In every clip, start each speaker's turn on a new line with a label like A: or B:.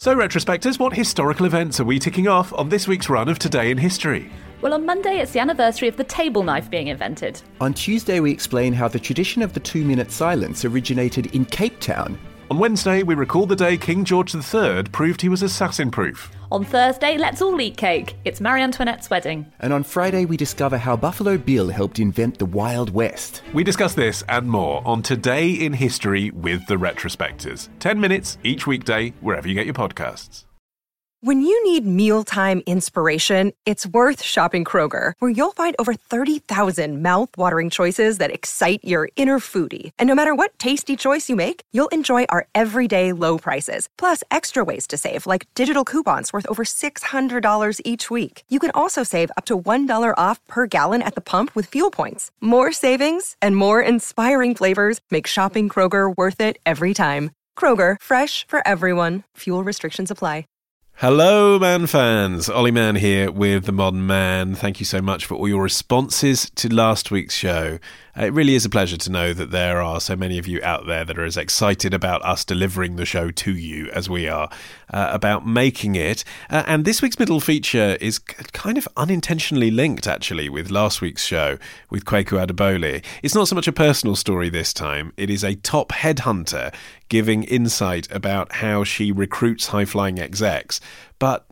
A: So, retrospectors, what historical events are we ticking off on this week's run of Today in History?
B: Well, on Monday, it's the anniversary of the table knife being invented.
C: On Tuesday, we explain how the tradition of the 2-minute silence originated in Cape Town.
A: On Wednesday, we recall the day King George III proved he was assassin-proof.
B: On Thursday, let's all eat cake. It's Marie Antoinette's wedding.
C: And on Friday, we discover how Buffalo Bill helped invent the Wild West.
A: We discuss this and more on Today in History with the Retrospectors. 10 minutes each weekday, wherever you get your podcasts.
D: When you need mealtime inspiration, it's worth shopping Kroger, where you'll find over 30,000 mouth-watering choices that excite your inner foodie. And no matter what tasty choice you make, you'll enjoy our everyday low prices, plus extra ways to save, like digital coupons worth over $600 each week. You can also save up to $1 off per gallon at the pump with fuel points. More savings and more inspiring flavors make shopping Kroger worth it every time. Kroger, fresh for everyone. Fuel restrictions apply.
A: Hello, Man fans. Ollie Mann here with The Modern Man. Thank you so much for all your responses to last week's show. It really is a pleasure to know that there are so many of you out there that are as excited about us delivering the show to you as we are about making it. And this week's middle feature is kind of unintentionally linked, actually, with last week's show with Kwaku Adebole. It's not so much a personal story this time. It is a top headhunter giving insight about how she recruits high-flying execs. But,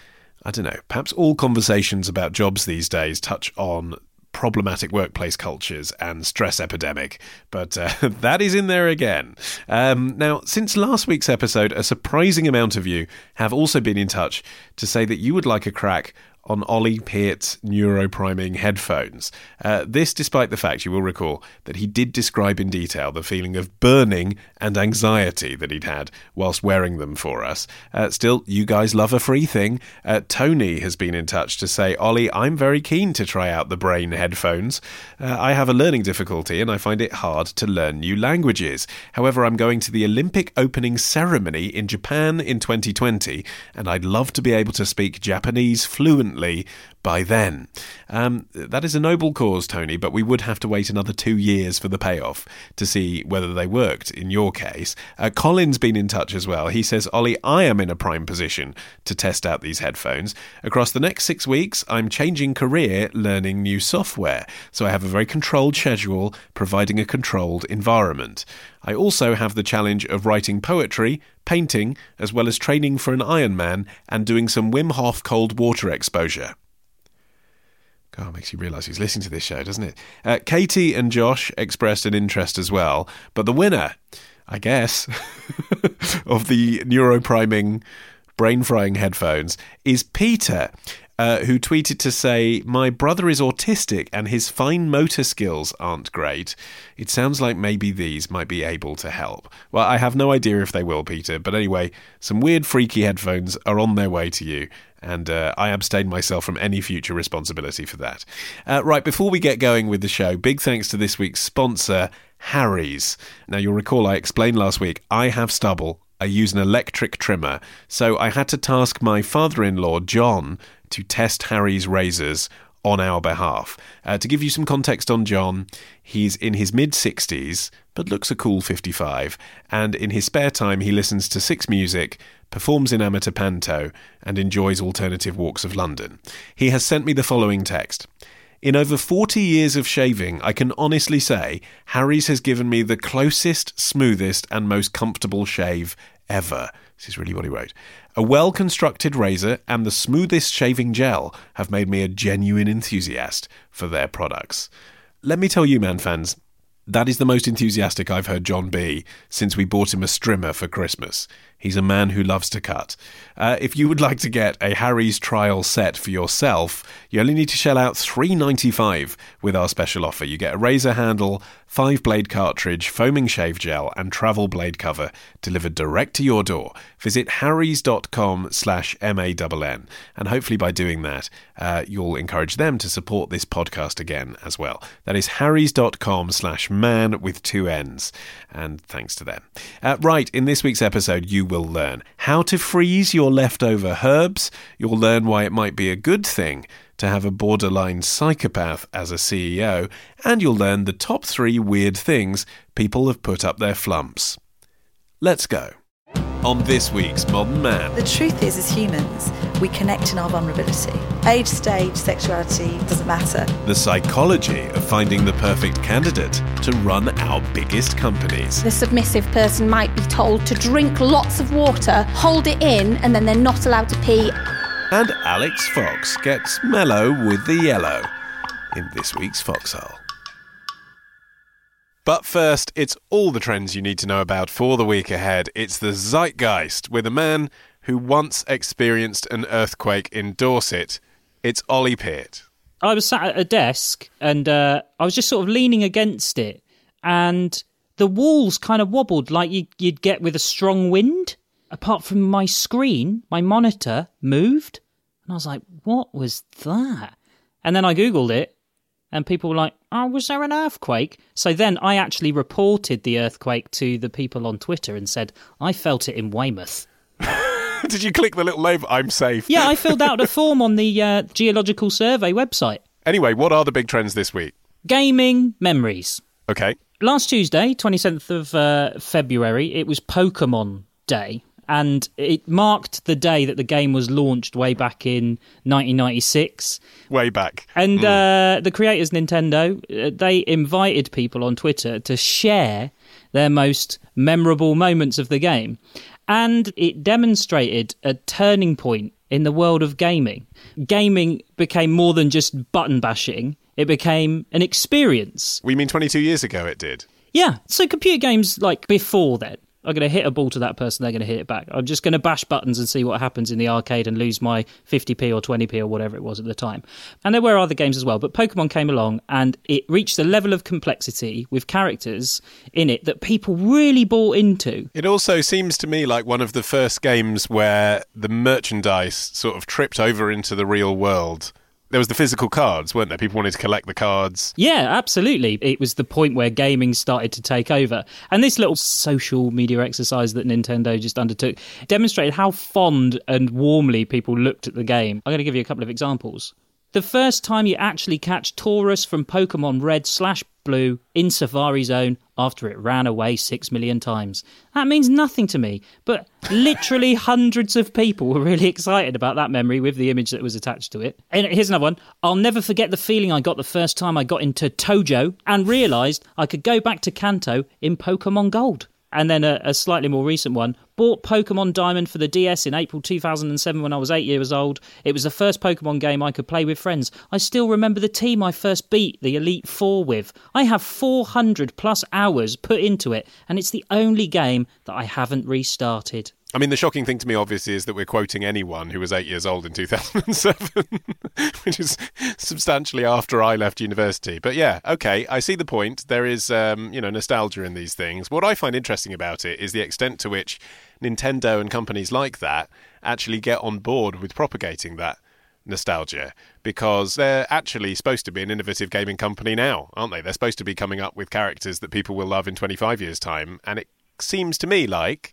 A: I don't know, perhaps all conversations about jobs these days touch on problematic workplace cultures and stress epidemic, but that is in there again. Now, since last week's episode, a surprising amount of you have also been in touch to say that you would like a crack on Ollie Peart's neuropriming headphones. This despite the fact, you will recall, that he did describe in detail the feeling of burning and anxiety that he'd had whilst wearing them for us. Still, you guys love a free thing. Tony has been in touch to say, Ollie, I'm very keen to try out the Brain headphones. I have a learning difficulty and I find it hard to learn new languages. However, I'm going to the Olympic opening ceremony in Japan in 2020 and I'd love to be able to speak Japanese fluently by then. That is a noble cause, Tony, but we would have to wait another 2 years for the payoff to see whether they worked in your case. Colin's been in touch as well. He says, Ollie, I am in a prime position to test out these headphones. Across the next 6 weeks, I'm changing career, learning new software. So I have a very controlled schedule, providing a controlled environment. I also have the challenge of writing poetry, painting, as well as training for an Ironman and doing some Wim Hof cold water exposure. God, it makes you realise who's listening to this show, doesn't it? Katie and Josh expressed an interest as well, but the winner, I guess, of the neuropriming, brain-frying headphones is Peter, who tweeted to say, my brother is autistic and his fine motor skills aren't great. It sounds like maybe these might be able to help. Well, I have no idea if they will, Peter, but anyway, some weird freaky headphones are on their way to you. And I abstain myself from any future responsibility for that. Right, before we get going with the show, big thanks to this week's sponsor, Harry's. Now, you'll recall I explained last week, I have stubble. I use an electric trimmer. So I had to task my father-in-law, John, to test Harry's razors on our behalf. To give you some context on John, he's in his mid-60s, but looks a cool 55, and in his spare time he listens to Six Music, performs in amateur panto, and enjoys alternative walks of London. He has sent me the following text. In over 40 years of shaving, I can honestly say Harry's has given me the closest, smoothest, and most comfortable shave ever. This is really what he wrote. A well-constructed razor and the smoothest shaving gel have made me a genuine enthusiast for their products. Let me tell you, man fans, that is the most enthusiastic I've heard John be since we bought him a strimmer for Christmas. He's a man who loves to cut. If you would like to get a Harry's trial set for yourself, you only need to shell out $3.95 with our special offer. You get a razor handle, 5-blade cartridge, foaming shave gel, and travel blade cover delivered direct to your door. Visit harrys.com/MANN, and hopefully by doing that, you'll encourage them to support this podcast again as well. That is harrys.com/man with 2 N's, and thanks to them. Right, in this week's episode, you will learn how to freeze your leftover herbs. You'll learn why it might be a good thing to have a borderline psychopath as a CEO, and you'll learn the top 3 weird things people have put up their flumps. Let's go. on this week's Modern Man.
E: The truth is, as humans, we connect in our vulnerability. Age, stage, sexuality, doesn't matter.
A: The psychology of finding the perfect candidate to run our biggest companies.
F: The submissive person might be told to drink lots of water, hold it in, and then they're not allowed to pee.
A: And Alex Fox gets mellow with the yellow in this week's Foxhole. But first, it's all the trends you need to know about for the week ahead. It's the Zeitgeist with a man who once experienced an earthquake in Dorset. It's Ollie Peart.
G: I was sat at a desk and I was just sort of leaning against it, and the walls kind of wobbled like you'd get with a strong wind. Apart from my screen, my monitor moved. And I was like, what was that? And then I Googled it. And people were like, oh, was there an earthquake? So then I actually reported the earthquake to the people on Twitter and said, I felt it in Weymouth.
A: Did you click the little label, I'm safe?
G: Yeah, I filled out a form on the Geological Survey website.
A: Anyway, what are the big trends this week?
G: Gaming memories.
A: Okay.
G: Last Tuesday, 27th of February, it was Pokemon Day. And it marked the day that the game was launched way back in 1996.
A: Way back.
G: And the creators, Nintendo, they invited people on Twitter to share their most memorable moments of the game. And it demonstrated a turning point in the world of gaming. Gaming became more than just button bashing. It became an experience.
A: We mean 22 years ago it did?
G: Yeah. So computer games like before then, I'm going to hit a ball to that person, they're going to hit it back. I'm just going to bash buttons and see what happens in the arcade and lose my 50p or 20p or whatever it was at the time. And there were other games as well, but Pokemon came along and it reached a level of complexity with characters in it that people really bought into.
A: It also seems to me like one of the first games where the merchandise sort of tripped over into the real world. There was the physical cards, weren't there? People wanted to collect the cards.
G: Yeah, absolutely. It was the point where gaming started to take over. And this little social media exercise that Nintendo just undertook demonstrated how fond and warmly people looked at the game. I'm going to give you a couple of examples. The first time you actually catch Taurus from Pokemon Red/Blue in Safari Zone after it ran away 6 million times. That means nothing to me, but literally hundreds of people were really excited about that memory with the image that was attached to it. And here's another one. I'll never forget the feeling I got the first time I got into Tojo and realised I could go back to Kanto in Pokemon Gold. And then a slightly more recent one, bought Pokemon Diamond for the DS in April 2007 when I was 8 years old. It was the first Pokemon game I could play with friends. I still remember the team I first beat the Elite Four with. I have 400 plus hours put into it, and it's the only game that I haven't restarted.
A: I mean, the shocking thing to me, obviously, is that we're quoting anyone who was 8 years old in 2007, which is substantially after I left university. But yeah, okay, I see the point. There is, nostalgia in these things. What I find interesting about it is the extent to which Nintendo and companies like that actually get on board with propagating that nostalgia, because they're actually supposed to be an innovative gaming company now, aren't they? They're supposed to be coming up with characters that people will love in 25 years' time, and it seems to me like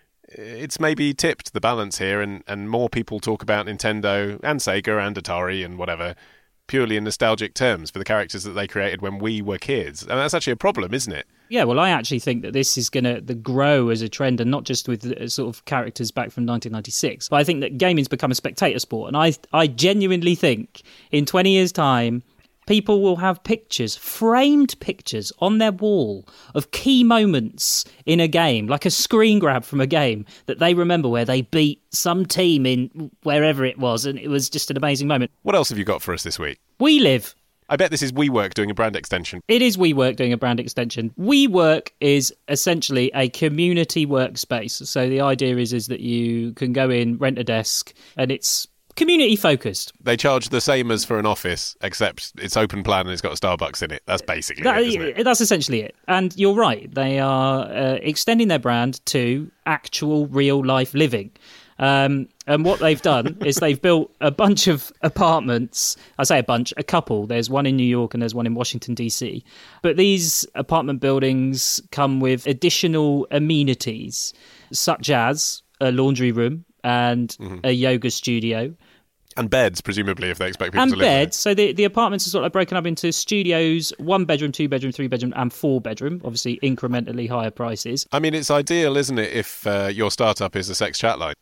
A: it's maybe tipped the balance here, and more people talk about Nintendo and Sega and Atari and whatever purely in nostalgic terms for the characters that they created when we were kids. And that's actually a problem, isn't it?
G: Yeah, well, I actually think that this is going to grow as a trend, and not just with sort of characters back from 1996. But I think that gaming's become a spectator sport, and I genuinely think in 20 years' time, people will have pictures, framed pictures on their wall of key moments in a game, like a screen grab from a game that they remember where they beat some team in wherever it was, and it was just an amazing moment.
A: What else have you got for us this week?
G: WeLive.
A: I bet this is WeWork doing a brand extension.
G: It is WeWork doing a brand extension. WeWork is essentially a community workspace. So the idea is that you can go in, rent a desk, and it's community focused. They
A: charge the same as for an office, except it's open plan and it's got a Starbucks in it. That's basically it, isn't it?
G: That's essentially it. And you're right. They are extending their brand to actual real life living. And what they've done is they've built a bunch of apartments. I say a bunch, a couple. There's one in New York and there's one in Washington, D.C. But these apartment buildings come with additional amenities, such as a laundry room and a yoga studio.
A: And beds, presumably, if they expect people
G: And
A: to live
G: beds. So the apartments are sort of broken up into studios, 1 bedroom, 2 bedroom, 3 bedroom, and 4 bedroom. Obviously, incrementally higher prices.
A: I mean, it's ideal, isn't it, if your startup is a sex chat line?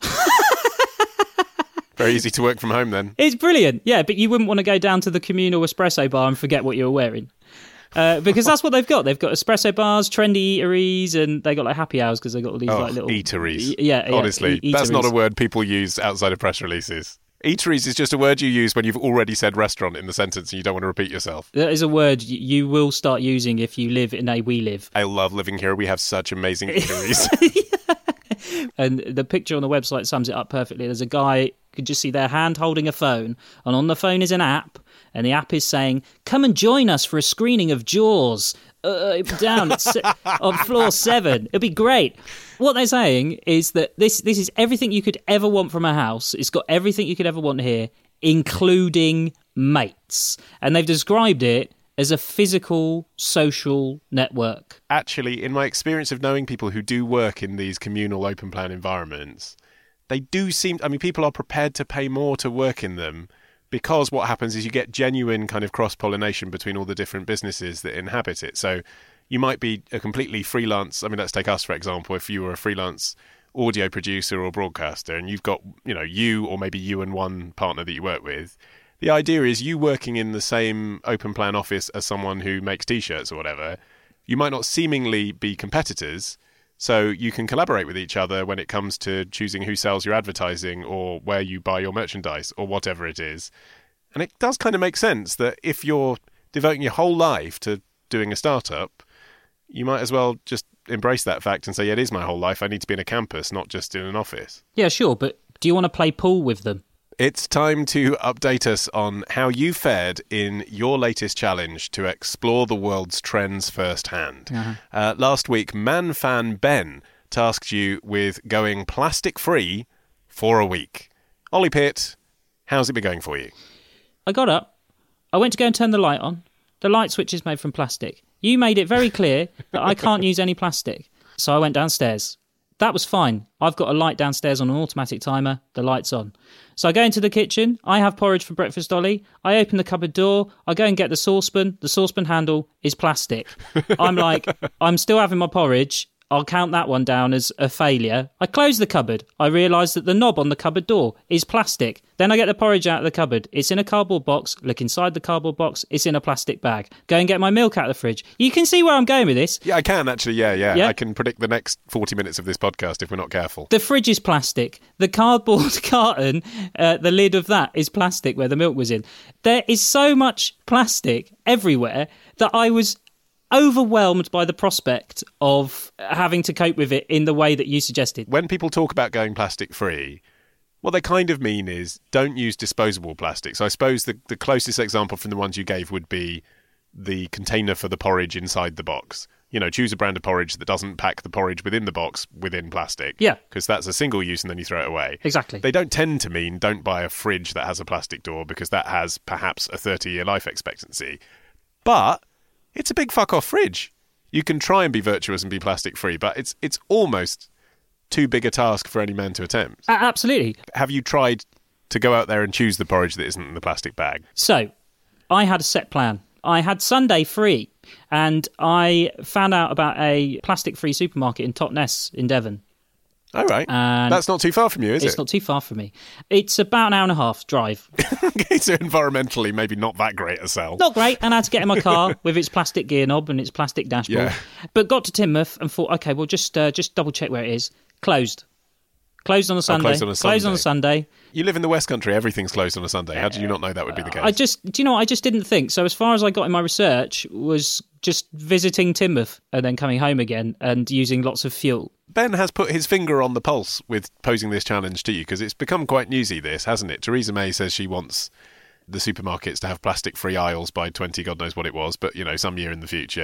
A: Very easy to work from home then.
G: It's brilliant, yeah, but you wouldn't want to go down to the communal espresso bar and forget what you were wearing. Because that's what they've got. They've got espresso bars, trendy eateries, and they got like happy hours because they've got all these like little
A: eateries.
G: Yeah,
A: honestly,
G: eateries.
A: That's not a word people use outside of press releases. Eateries is just a word you use when you've already said restaurant in the sentence and you don't want to repeat yourself.
G: That is a word you will start using if you live in a We Live.
A: I love living here. We have such amazing eateries.
G: And the picture on the website sums it up perfectly. There's a guy, you could just see their hand holding a phone, and on the phone is an app, and the app is saying, "Come and join us for a screening of Jaws down on floor 7. It'll be great." What they're saying is that this is everything you could ever want from a house. It's got everything you could ever want here, including mates. And they've described it as a physical social network.
A: Actually, in my experience of knowing people who do work in these communal open plan environments, they do seem, I mean, people are prepared to pay more to work in them because what happens is you get genuine kind of cross-pollination between all the different businesses that inhabit it. So you might be a completely freelance, I mean, let's take us, for example, if you were a freelance audio producer or broadcaster and you've got, you or maybe you and one partner that you work with, the idea is you working in the same open plan office as someone who makes T-shirts or whatever, you might not seemingly be competitors, so you can collaborate with each other when it comes to choosing who sells your advertising or where you buy your merchandise or whatever it is. And it does kind of make sense that if you're devoting your whole life to doing a startup, you might as well just embrace that fact and say, yeah, it is my whole life. I need to be in a campus, not just in an office.
G: Yeah, sure, but do you want to play pool with them?
A: It's time to update us on how you fared in your latest challenge to explore the world's trends firsthand. Uh-huh. Last week, man fan Ben tasked you with going plastic-free for a week. Ollie Pitt, how's it been going for you?
G: I got up. I went to go and turn the light on. The light switch is made from plastic. You made it very clear that I can't use any plastic. So I went downstairs. That was fine. I've got a light downstairs on an automatic timer. The light's on. So I go into the kitchen. I have porridge for breakfast, Ollie. I open the cupboard door. I go and get the saucepan. The saucepan handle is plastic. I'm like, I'm still having my porridge. I'll count that one down as a failure. I close the cupboard. I realise that the knob on the cupboard door is plastic. Then I get the porridge out of the cupboard. It's in a cardboard box. Look inside the cardboard box. It's in a plastic bag. Go and get my milk out of the fridge. You can see where I'm going with this.
A: Yeah, I can actually. Yeah. I can predict the next 40 minutes of this podcast if we're not careful.
G: The fridge is plastic. The cardboard carton, the lid of that is plastic where the milk was in. There is so much plastic everywhere that I was overwhelmed by the prospect of having to cope with it in the way that you suggested.
A: When people talk about going plastic free, what they kind of mean is don't use disposable plastic. So I suppose the closest example from the ones you gave would be the container for the porridge inside the box. Choose a brand of porridge that doesn't pack the porridge within the box within plastic.
G: Yeah.
A: Because that's a single use and then you throw it away.
G: Exactly.
A: They don't tend to mean don't buy a fridge that has a plastic door because that has perhaps a 30-year life expectancy. But it's a big fuck-off fridge. You can try and be virtuous and be plastic-free, but it's almost too big a task for any man to attempt.
G: Absolutely.
A: Have you tried to go out there and choose the porridge that isn't in the plastic bag?
G: So, I had a set plan. I had Sunday free, and I found out about a plastic-free supermarket in Totnes in Devon.
A: All right. And that's not too far from you, is it?
G: It's not too far from me. It's about an hour and a half drive.
A: Okay, so environmentally, maybe not that great a sell.
G: Not great, and I had to get in my car with its plastic gear knob and its plastic dashboard.
A: Yeah.
G: But got to Teignmouth and thought, okay, well, just double check where it is. Closed. Closed on a Sunday.
A: Closed on a Sunday.
G: Closed on a Sunday.
A: You live in the West Country, everything's closed on a Sunday. How did you not know that would be the case?
G: I just didn't think. So as far as I got in my research was just visiting Teignmouth and then coming home again and using lots of fuel.
A: Ben has put his finger on the pulse with posing this challenge to you because it's become quite newsy, this, hasn't it? Theresa May says she wants the supermarkets to have plastic-free aisles by 20, God knows what it was, but, some year in the future.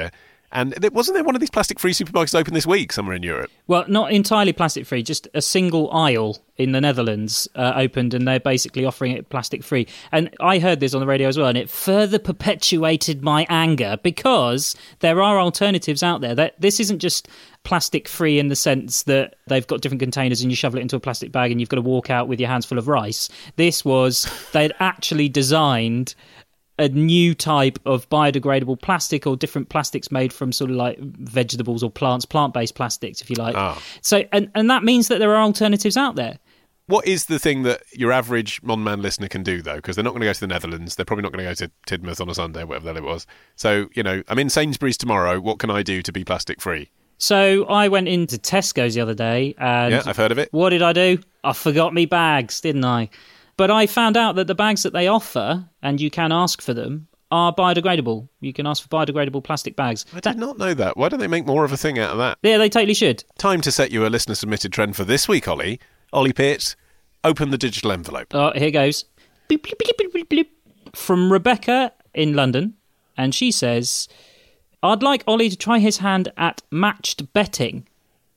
A: And wasn't there one of these plastic-free supermarkets open this week somewhere in Europe?
G: Well, not entirely plastic-free, just a single aisle in the Netherlands opened, and they're basically offering it plastic-free. And I heard this on the radio as well, and it further perpetuated my anger because there are alternatives out there. This isn't just plastic-free in the sense that they've got different containers and you shovel it into a plastic bag and you've got to walk out with your hands full of rice. This was, they'd actually designed a new type of biodegradable plastic, or different plastics made from sort of like vegetables or plant-based plastics, if you like.
A: Oh.
G: So, and that means that there are alternatives out there.
A: What is the thing that your average Modern Man listener can do, though? Because they're not going to go to the Netherlands. They're probably not going to go to Tidmouth on a Sunday, whatever the hell it was. So, I'm in Sainsbury's tomorrow. What can I do to be plastic-free?
G: So I went into Tesco's the other day and...
A: Yeah, I've heard of it.
G: What did I do? I forgot me bags, didn't I? But I found out that the bags that they offer, and you can ask for them, are biodegradable. You can ask for biodegradable plastic bags.
A: I did not know that. Why don't they make more of a thing out of that?
G: Yeah, they totally should.
A: Time to set you a listener-submitted trend for this week, Ollie. Ollie Pitts, open the digital envelope.
G: Oh, here goes. Bloop, bloop, bloop, bloop, bloop. From Rebecca in London, and she says, I'd like Ollie to try his hand at matched betting.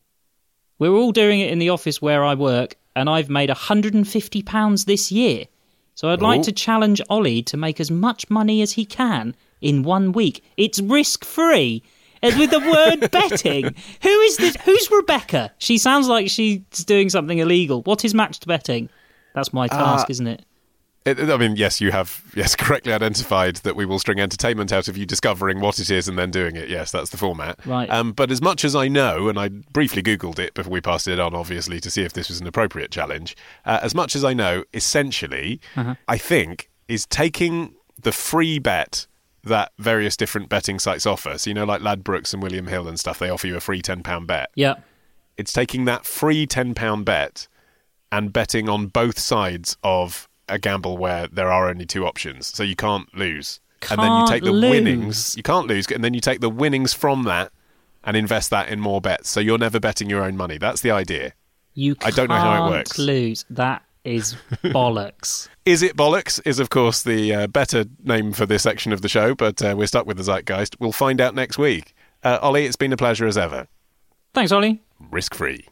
G: We're all doing it in the office where I work, and I've made £150 this year. So I'd like to challenge Ollie to make as much money as he can in 1 week. It's risk-free. And with the word betting. Who's Rebecca? She sounds like she's doing something illegal. What is matched betting? That's my task, isn't it?
A: Yes, you have correctly identified that we will string entertainment out of you discovering what it is and then doing it. Yes, that's the format.
G: Right.
A: But as much as I know, and I briefly Googled it before we passed it on, obviously, to see if this was an appropriate challenge, as much as I know, essentially, I think, is taking the free bet that various different betting sites offer. So, like Ladbrokes and William Hill and stuff, they offer you a free £10 bet.
G: Yeah. It's
A: taking that free £10 bet and betting on both sides of a gamble where there are only two options, so you can't lose. And then you take the winnings. You can't lose, and then you take the winnings from that and invest that in more bets. So you're never betting your own money. That's the idea. I don't know how it works.
G: Lose. That is bollocks.
A: Is it bollocks? Is of course the better name for this section of the show, but we're stuck with the zeitgeist. We'll find out next week. Ollie, it's been a pleasure as ever.
G: Thanks, Ollie.
A: Risk-free.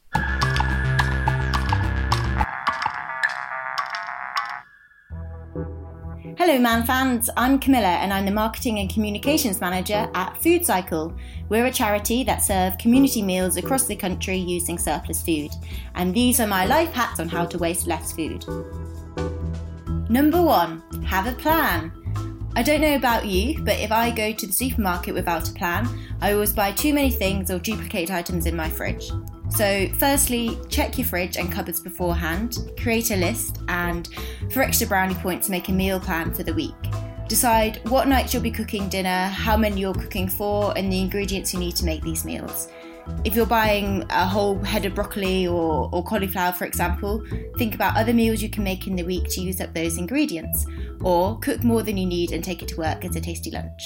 H: Hello Man fans, I'm Camilla and I'm the Marketing and Communications Manager at Food Cycle. We're a charity that serves community meals across the country using surplus food. And these are my life hacks on how to waste less food. Number 1, have a plan. I don't know about you, but if I go to the supermarket without a plan, I always buy too many things or duplicate items in my fridge. So firstly, check your fridge and cupboards beforehand, create a list, and for extra brownie points, make a meal plan for the week. Decide what nights you'll be cooking dinner, how many you're cooking for, and the ingredients you need to make these meals. If you're buying a whole head of broccoli or cauliflower, for example, think about other meals you can make in the week to use up those ingredients, or cook more than you need and take it to work as a tasty lunch.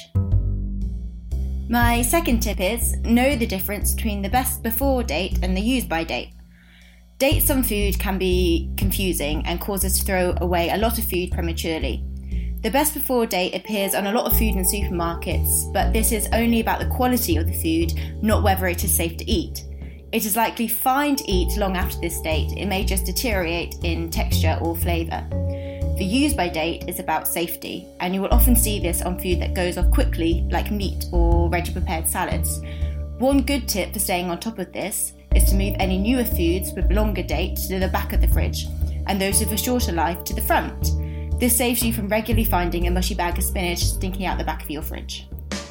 H: My second tip is, know the difference between the best before date and the use by date. Dates on food can be confusing and cause us to throw away a lot of food prematurely. The best before date appears on a lot of food in supermarkets, but this is only about the quality of the food, not whether it is safe to eat. It is likely fine to eat long after this date, it may just deteriorate in texture or flavour. The use by date is about safety, and you will often see this on food that goes off quickly, like meat or ready-prepared salads. One good tip for staying on top of this is to move any newer foods with longer date to the back of the fridge, and those with a shorter life to the front. This saves you from regularly finding a mushy bag of spinach stinking out the back of your fridge.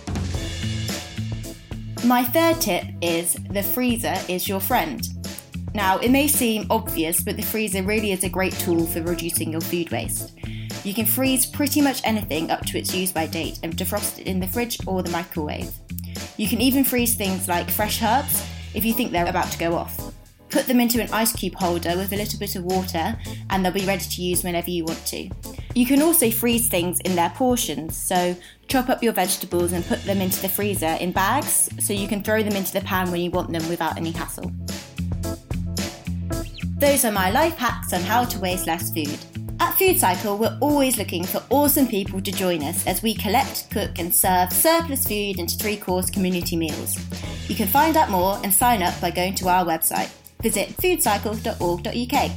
H: My third tip is the freezer is your friend. Now, it may seem obvious, but the freezer really is a great tool for reducing your food waste. You can freeze pretty much anything up to its use by date and defrost it in the fridge or the microwave. You can even freeze things like fresh herbs if you think they're about to go off. Put them into an ice cube holder with a little bit of water and they'll be ready to use whenever you want to. You can also freeze things in their portions, so chop up your vegetables and put them into the freezer in bags so you can throw them into the pan when you want them without any hassle. Those are my life hacks on how to waste less food. At Food Cycle, we're always looking for awesome people to join us as we collect, cook and serve surplus food into 3-course community meals. You can find out more and sign up by going to our website. Visit foodcycle.org.uk.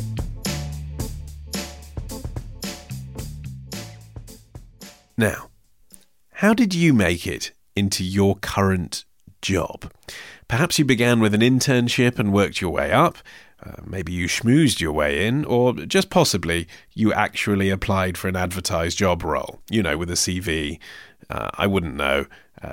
A: Now, how did you make it into your current job? Perhaps you began with an internship and worked your way up. Maybe you schmoozed your way in, or just possibly you actually applied for an advertised job role, with a CV. I wouldn't know.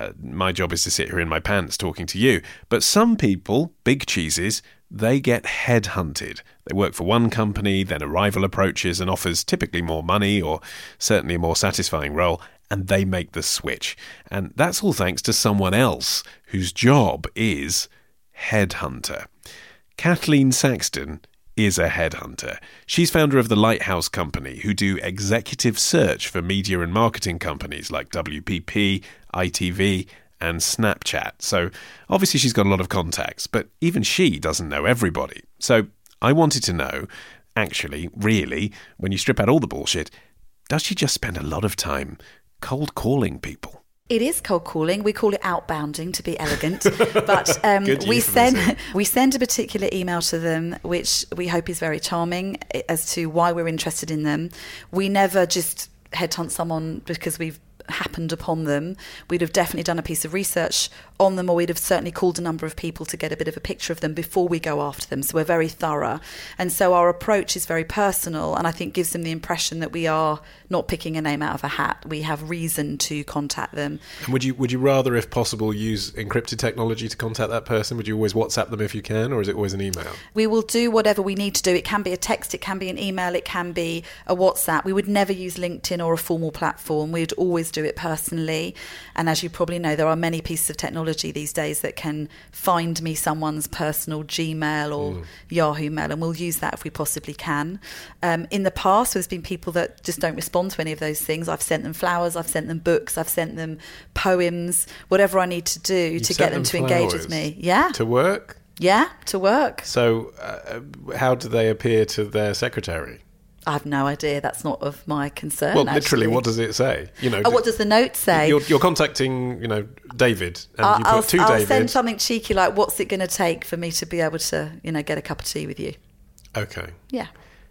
A: My job is to sit here in my pants talking to you. But some people, big cheeses, they get headhunted. They work for one company, then a rival approaches and offers typically more money or certainly a more satisfying role, and they make the switch. And that's all thanks to someone else whose job is headhunter. Kathleen Saxton is a headhunter. She's founder of the Lighthouse Company, who do executive search for media and marketing companies like WPP, ITV and Snapchat. So obviously she's got a lot of contacts, but even she doesn't know everybody. So I wanted to know, actually, really, when you strip out all the bullshit, does she just spend a lot of time cold calling people?
E: It is cold calling. We call it outbounding to be elegant. But we send a particular email to them, which we hope is very charming as to why we're interested in them. We never just headhunt someone because we've happened upon them. We'd have definitely done a piece of research on them, or we'd have certainly called a number of people to get a bit of a picture of them before we go after them. So we're very thorough. And so our approach is very personal, and I think gives them the impression that we are not picking a name out of a hat. We have reason to contact them.
A: And would you rather, if possible, use encrypted technology to contact that person? Would you always WhatsApp them if you can, or is it always an email?
E: We will do whatever we need to do. It can be a text, it can be an email, it can be a WhatsApp. We would never use LinkedIn or a formal platform. We'd always do it personally. And as you probably know, there are many pieces of technology these days that can find me someone's personal Gmail or Yahoo Mail, and we'll use that if we possibly can. In the past, there's been people that just don't respond to any of those things. I've sent them flowers, I've sent them books, I've sent them poems, whatever I need to do to get them to engage with me. Yeah.
A: To work?
E: Yeah, to work.
A: So how do they appear to their secretary?
E: I have no idea. That's not of my concern.
A: Well, literally, what does it say?
E: What does the note say?
A: You're contacting, David, and you put to David.
E: I'll send something cheeky like, "What's it going to take for me to be able to, get a cup of tea with you?"
A: Okay.
E: Yeah.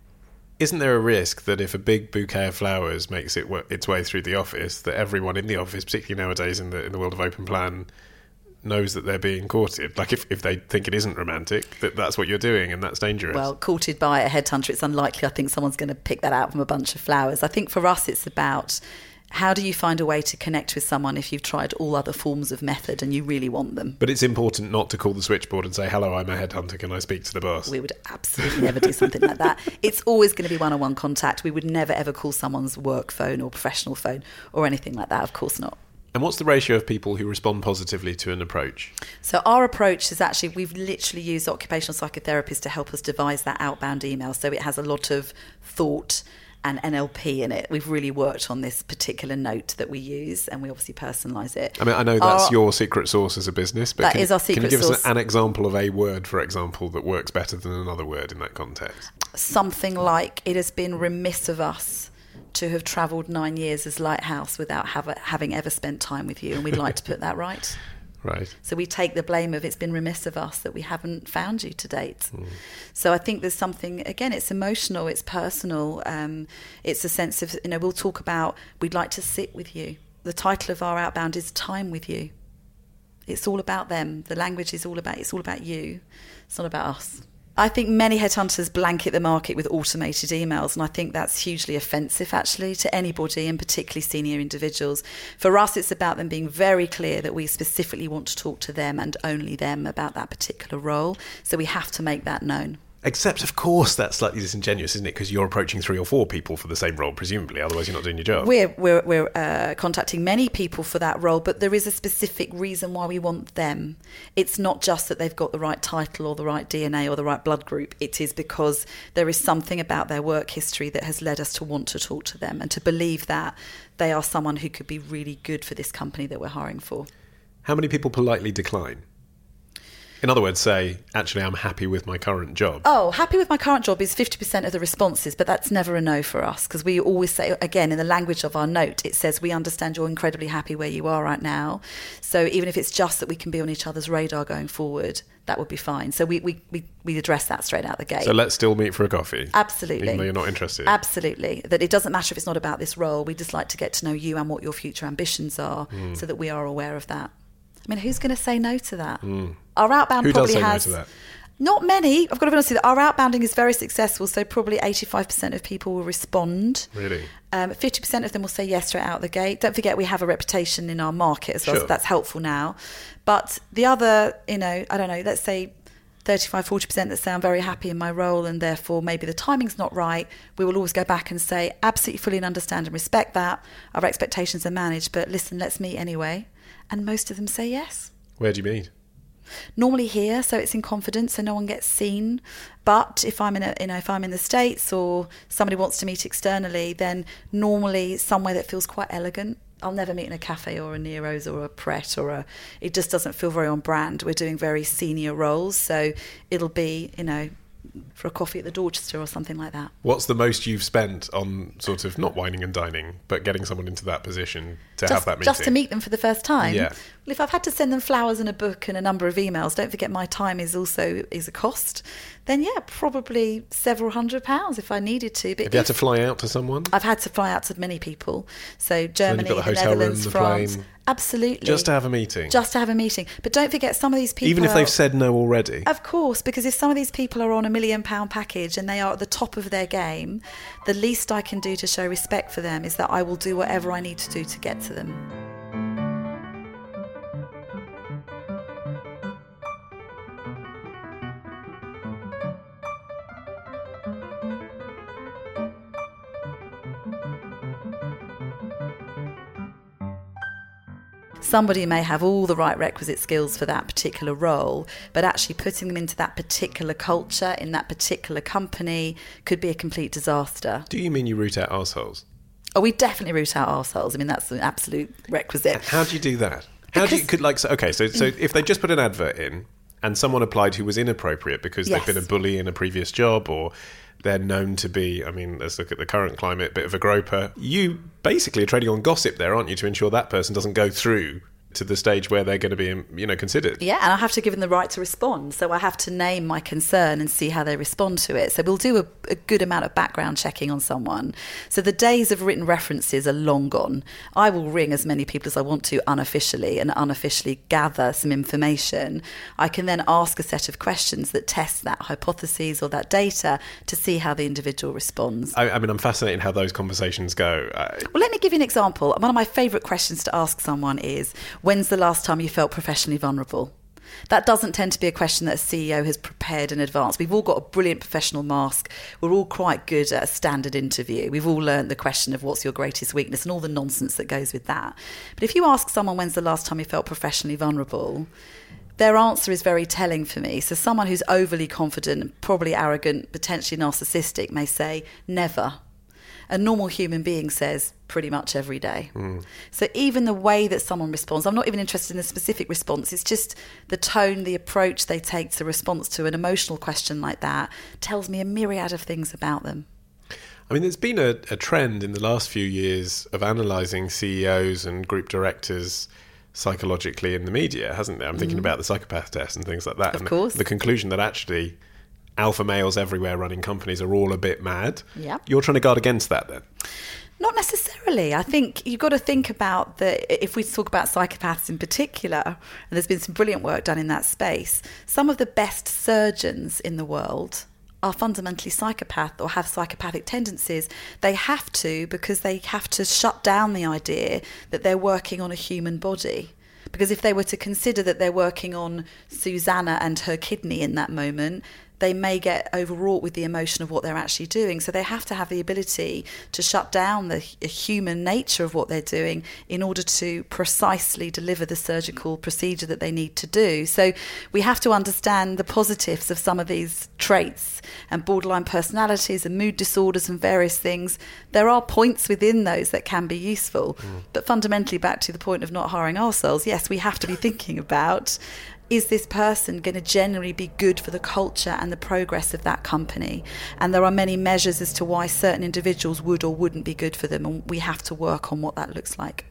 A: Isn't there a risk that if a big bouquet of flowers makes its way through the office, that everyone in the office, particularly nowadays in the world of open plan, knows that they're being courted? Like if they think it isn't romantic, that's what you're doing, and that's dangerous.
E: Well, courted by a headhunter, it's unlikely I think someone's going to pick that out from a bunch of flowers. I think for us it's about how do you find a way to connect with someone if you've tried all other forms of method and you really want them.
A: But it's important not to call the switchboard and say, "Hello, I'm a headhunter, can I speak to the boss?"
E: We would absolutely never do something like that. It's always going to be one-on-one contact. We would never ever call someone's work phone or professional phone or anything like that. Of course not.
A: And what's the ratio of people who respond positively to an approach?
E: So our approach is actually, we've literally used occupational psychotherapists to help us devise that outbound email. So it has a lot of thought and NLP in it. We've really worked on this particular note that we use, and we obviously personalise it.
A: I mean, I know that's your secret sauce as a business, but
E: that is our secret sauce.
A: Can you give us an example of a word, for example, that works better than another word in that context?
E: Something like, "It has been remiss of us to have travelled 9 years as Lighthouse without having ever spent time with you, and we'd like to put that right."
A: Right.
E: So we take the blame of it's been remiss of us that we haven't found you to date. So I think there's something, again, it's emotional, it's personal, it's a sense of, we'll talk about, we'd like to sit with you. The title of our outbound is Time with You. It's all about them. The language is all about you. It's not about us. I think many headhunters blanket the market with automated emails, and I think that's hugely offensive, actually, to anybody, and particularly senior individuals. For us, it's about them being very clear that we specifically want to talk to them and only them about that particular role, so we have to make that known.
A: Except, of course, that's slightly disingenuous, isn't it? Because you're approaching 3 or 4 people for the same role, presumably. Otherwise, you're not doing your job.
E: We're contacting many people for that role, but there is a specific reason why we want them. It's not just that they've got the right title or the right DNA or the right blood group. It is because there is something about their work history that has led us to want to talk to them and to believe that they are someone who could be really good for this company that we're hiring for.
A: How many people politely decline? In other words, say, actually, I'm happy with my current job.
E: Oh, happy with my current job is 50% of the responses, but that's never a no for us, because we always say, again, in the language of our note, it says, we understand you're incredibly happy where you are right now. So even if it's just that we can be on each other's radar going forward, that would be fine. So we address that straight out the gate.
A: So let's still meet for a coffee.
E: Absolutely.
A: Even though you're not interested.
E: Absolutely. That it doesn't matter if it's not about this role. We just like to get to know you and what your future ambitions are, so that we are aware of that. I mean, who's going to say no to that? Our outbound
A: Who
E: probably
A: does say
E: has...
A: no to that?
E: Not many. I've got to be honest with you. Our outbounding is very successful, so probably 85% of people will respond.
A: Really?
E: 50% of them will say yes straight out the gate. Don't forget, we have a reputation in our market as well,
A: Sure.
E: so that's helpful now. But the other, I don't know, let's say 35, 40% that say I'm very happy in my role and therefore maybe the timing's not right, we will always go back and say, absolutely fully and understand and respect that. Our expectations are managed, but listen, let's meet anyway. And most of them say yes.
A: Where do you meet?
E: Normally here, so it's in confidence, so no one gets seen. But if I'm if I'm in the States or somebody wants to meet externally, then normally somewhere that feels quite elegant. I'll never meet in a cafe or a Nero's or a Pret it just doesn't feel very on brand. We're doing very senior roles, so it'll be, for a coffee at the Dorchester or something like that.
A: What's the most you've spent on sort of not wining and dining, but getting someone into that position to have that meeting?
E: Just to meet them for the first time?
A: Yeah.
E: Well, if I've had to send them flowers and a book and a number of emails, don't forget my time is a cost, then yeah, probably several £100 if I needed to. But
A: have you had to fly out to someone?
E: I've had to fly out to many people. So Germany,
A: you've got the
E: the
A: hotel room,
E: Netherlands,
A: the
E: France.
A: plane.
E: Absolutely.
A: Just to have a meeting?
E: Just to have a meeting. But don't forget, some of these people...
A: Even if they've said no already?
E: Of course, because if some of these people are on £1 million package and they are at the top of their game, the least I can do to show respect for them is that I will do whatever I need to do to get to them. Somebody may have all the right requisite skills for that particular role, but actually putting them into that particular culture, in that particular company, could be a complete disaster.
A: Do you mean you root out arseholes?
E: Oh, we definitely root out arseholes. I mean, that's an absolute requisite.
A: How do you do that? So if they just put an advert in and someone applied who was inappropriate because
E: Yes.
A: they've been a bully in a previous job, or they're known to be, let's look at the current climate, a bit of a groper. You basically are trading on gossip there, aren't you, to ensure that person doesn't go through to the stage where they're going to be, considered.
E: Yeah, and I have to give them the right to respond. So I have to name my concern and see how they respond to it. So we'll do a good amount of background checking on someone. So the days of written references are long gone. I will ring as many people as I want to unofficially and unofficially gather some information. I can then ask a set of questions that test that hypothesis or that data to see how the individual responds.
A: I'm fascinated in how those conversations go.
E: Well, let me give you an example. One of my favourite questions to ask someone is, when's the last time you felt professionally vulnerable? That doesn't tend to be a question that a CEO has prepared in advance. We've all got a brilliant professional mask. We're all quite good at a standard interview. We've all learned the question of what's your greatest weakness and all the nonsense that goes with that. But if you ask someone when's the last time you felt professionally vulnerable, their answer is very telling for me. So someone who's overly confident, probably arrogant, potentially narcissistic may say, never. A normal human being says pretty much every day. So even the way that someone responds, I'm not even interested in the specific response, it's just the tone, the approach they take to response to an emotional question like that tells me a myriad of things about them.
A: There's been a trend in the last few years of analysing CEOs and group directors psychologically in the media, hasn't there? I'm thinking about the psychopath test and things like that.
E: Of course.
A: The conclusion that actually alpha males everywhere running companies are all a bit mad.
E: Yeah.
A: You're trying to guard against that then?
E: Not necessarily. I think you've got to think about if we talk about psychopaths in particular, and there's been some brilliant work done in that space, some of the best surgeons in the world are fundamentally psychopath or have psychopathic tendencies. They have to, because they have to shut down the idea that they're working on a human body. Because if they were to consider that they're working on Susanna and her kidney in that moment, they may get overwrought with the emotion of what they're actually doing. So they have to have the ability to shut down the human nature of what they're doing in order to precisely deliver the surgical procedure that they need to do. So we have to understand the positives of some of these traits and borderline personalities and mood disorders and various things. There are points within those that can be useful. But fundamentally, back to the point of not hiring ourselves, yes, we have to be thinking about is this person going to generally be good for the culture and the progress of that company? And there are many measures as to why certain individuals would or wouldn't be good for them, and we have to work on what that looks like.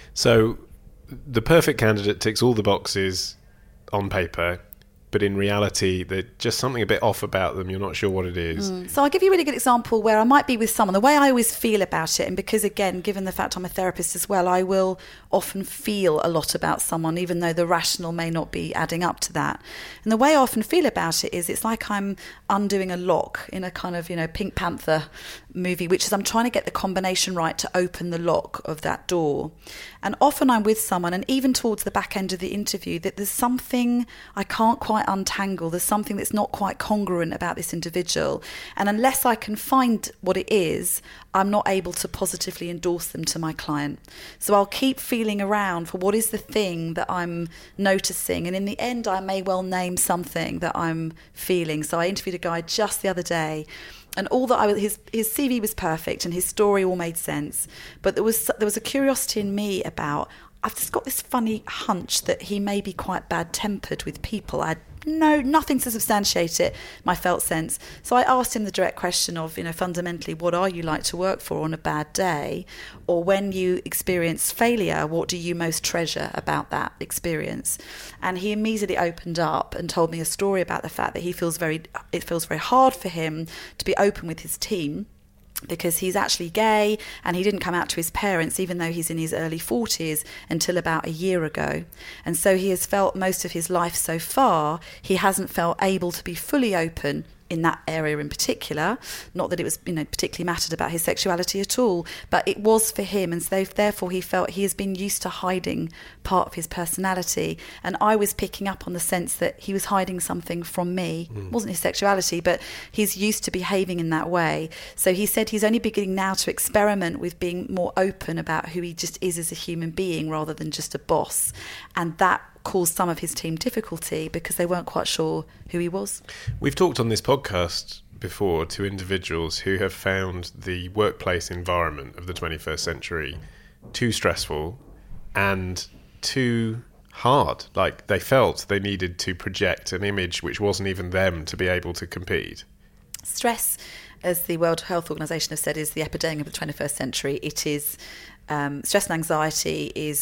A: So the perfect candidate ticks all the boxes on paper, but in reality, there's just something a bit off about them. You're not sure what it is.
E: So I'll give you a really good example where I might be with someone. The way I always feel about it, and because, again, given the fact I'm a therapist as well, I will often feel a lot about someone, even though the rational may not be adding up to that. And the way I often feel about it is it's like I'm undoing a lock in a kind of, Pink Panther movie, which is I'm trying to get the combination right to open the lock of that door. And often I'm with someone, and even towards the back end of the interview, that there's something I can't quite untangle. There's something that's not quite congruent about this individual. And unless I can find what it is, I'm not able to positively endorse them to my client. So I'll keep feeling around for what is the thing that I'm noticing. And in the end, I may well name something that I'm feeling. So I interviewed a guy just the other day, and his CV was perfect and his story all made sense. But there was a curiosity in me about, I've just got this funny hunch that he may be quite bad-tempered with people. I had nothing to substantiate it, my felt sense. So I asked him the direct question of, fundamentally, what are you like to work for on a bad day? Or when you experience failure, what do you most treasure about that experience? And he immediately opened up and told me a story about the fact that it feels very hard for him to be open with his team, because he's actually gay and he didn't come out to his parents, even though he's in his early 40s, until about a year ago. And so he has felt most of his life so far, he hasn't felt able to be fully open in that area in particular. Not that it was, particularly mattered about his sexuality at all, but it was for him. And so therefore he felt he has been used to hiding part of his personality. And I was picking up on the sense that he was hiding something from me. It wasn't his sexuality, but he's used to behaving in that way. So he said he's only beginning now to experiment with being more open about who he just is as a human being rather than just a boss. And that caused some of his team difficulty because they weren't quite sure who he was.
A: We've talked on this podcast before to individuals who have found the workplace environment of the 21st century too stressful and too hard. Like, they felt they needed to project an image which wasn't even them to be able to compete.
E: Stress, as the World Health Organization has said, is the epidemic of the 21st century. It is stress and anxiety is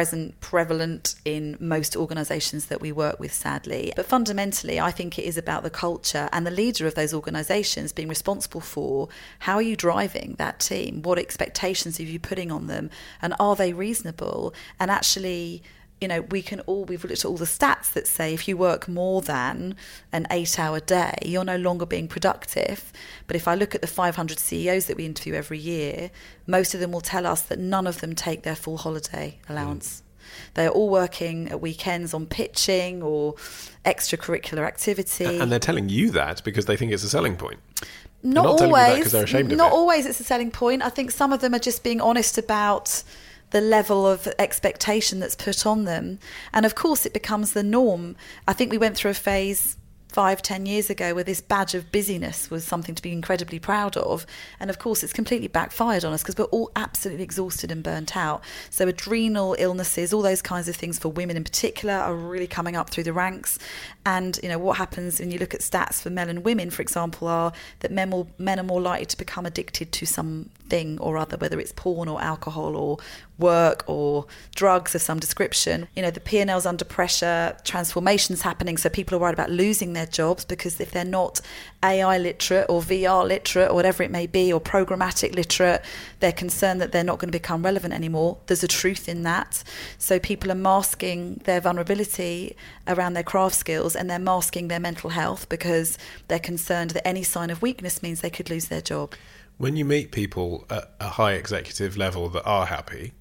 E: prevalent in most organisations that we work with, sadly. But fundamentally, I think it is about the culture and the leader of those organisations being responsible for how are you driving that team? What expectations are you putting on them? And are they reasonable? And actually, we've looked at all the stats that say if you work more than an 8-hour day, you're no longer being productive. But if I look at the 500 CEOs that we interview every year, most of them will tell us that none of them take their full holiday allowance. They're all working at weekends on pitching or extracurricular activity.
A: And they're telling you that because they think it's a selling point.
E: Not
A: always. Telling you that because they're ashamed of it.
E: Not always it's a selling point. I think some of them are just being honest about the level of expectation that's put on them. And of course it becomes the norm. I think we went through a phase 5-10 years ago where this badge of busyness was something to be incredibly proud of, and of course it's completely backfired on us because we're all absolutely exhausted and burnt out. So adrenal illnesses, all those kinds of things for women in particular are really coming up through the ranks. And what happens when you look at stats for men and women, for example, are that men are more likely to become addicted to something or other, whether it's porn or alcohol or work or drugs of some description. The P&L's under pressure, transformations happening, so people are worried about losing their jobs because if they're not AI literate or VR literate or whatever it may be, or programmatic literate, they're concerned that they're not going to become relevant anymore. There's a truth in that. So people are masking their vulnerability around their craft skills and they're masking their mental health because they're concerned that any sign of weakness means they could lose their job.
A: When you meet people at a high executive level that are happy,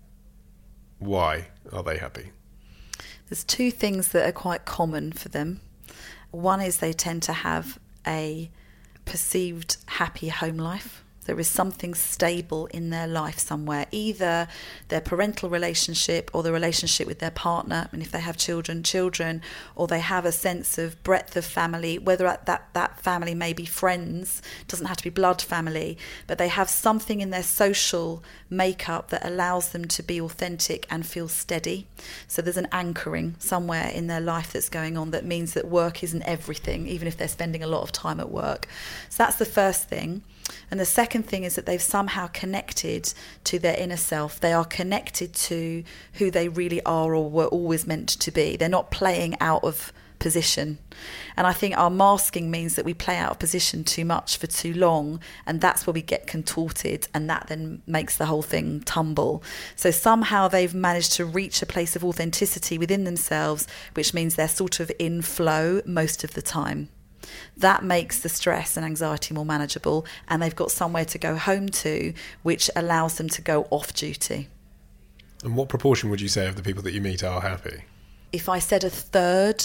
A: why are they happy?
E: There's two things that are quite common for them. One is they tend to have a perceived happy home life. There is something stable in their life somewhere, either their parental relationship or the relationship with their partner, and if they have children, or they have a sense of breadth of family, whether that family may be friends, doesn't have to be blood family, but they have something in their social makeup that allows them to be authentic and feel steady. So there's an anchoring somewhere in their life that's going on that means that work isn't everything, even if they're spending a lot of time at work. So that's the first thing. And the second thing is that they've somehow connected to their inner self. They are connected to who they really are or were always meant to be. They're not playing out of position. And I think our masking means that we play out of position too much for too long, and that's where we get contorted, and that then makes the whole thing tumble. So somehow they've managed to reach a place of authenticity within themselves, which means they're sort of in flow most of the time. That makes the stress and anxiety more manageable, and they've got somewhere to go home to, which allows them to go off duty.
A: And what proportion would you say of the people that you meet are happy?
E: If I said a third,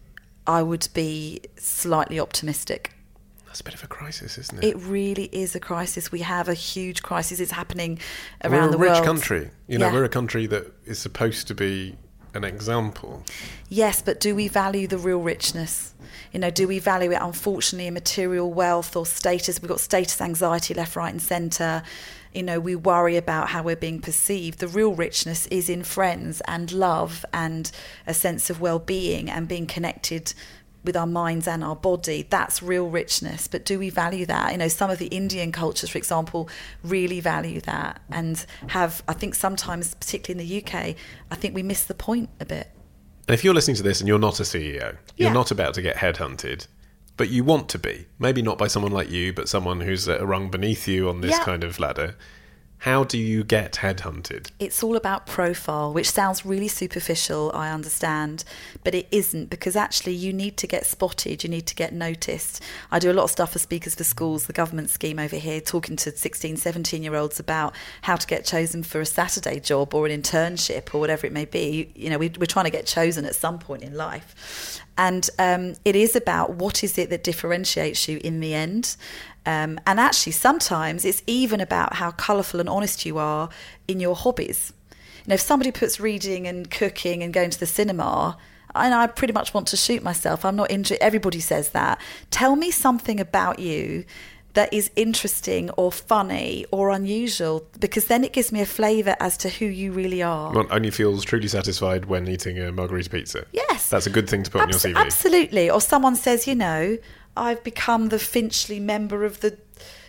E: I would be slightly optimistic.
A: That's a bit of a crisis, isn't it?
E: It really is a crisis. We have a huge crisis. It's happening around the world.
A: We're a rich country.
E: Yeah.
A: We're a country that is supposed to be an example.
E: Yes, but do we value the real richness? Do we value it, unfortunately, in material wealth or status? We've got status anxiety left, right and centre. We worry about how we're being perceived. The real richness is in friends and love and a sense of well-being and being connected with our minds and our body. That's real richness. But do we value that? Some of the Indian cultures, for example, really value that and have, I think sometimes, particularly in the UK, I think we miss the point a bit.
A: And if you're listening to this and you're not a CEO, you're not about to get headhunted, but you want to be, maybe not by someone like you, but someone who's a rung beneath you on this kind of ladder. How do you get headhunted?
E: It's all about profile, which sounds really superficial, I understand, but it isn't, because actually you need to get spotted, you need to get noticed. I do a lot of stuff for Speakers for Schools, the government scheme over here, talking to 16, 17-year-olds about how to get chosen for a Saturday job or an internship or whatever it may be. We're trying to get chosen at some point in life. And it is about what is it that differentiates you in the end. And actually, sometimes it's even about how colourful and honest you are in your hobbies. If somebody puts reading and cooking and going to the cinema, and I pretty much want to shoot myself, I'm not into. Everybody says that. Tell me something about you that is interesting or funny or unusual, because then it gives me a flavour as to who you really are.
A: One only feels truly satified when eating a margherita pizza.
E: Yes.
A: That's a good thing to put on your CV.
E: Absolutely. Or someone says, I've become the Finchley member of the,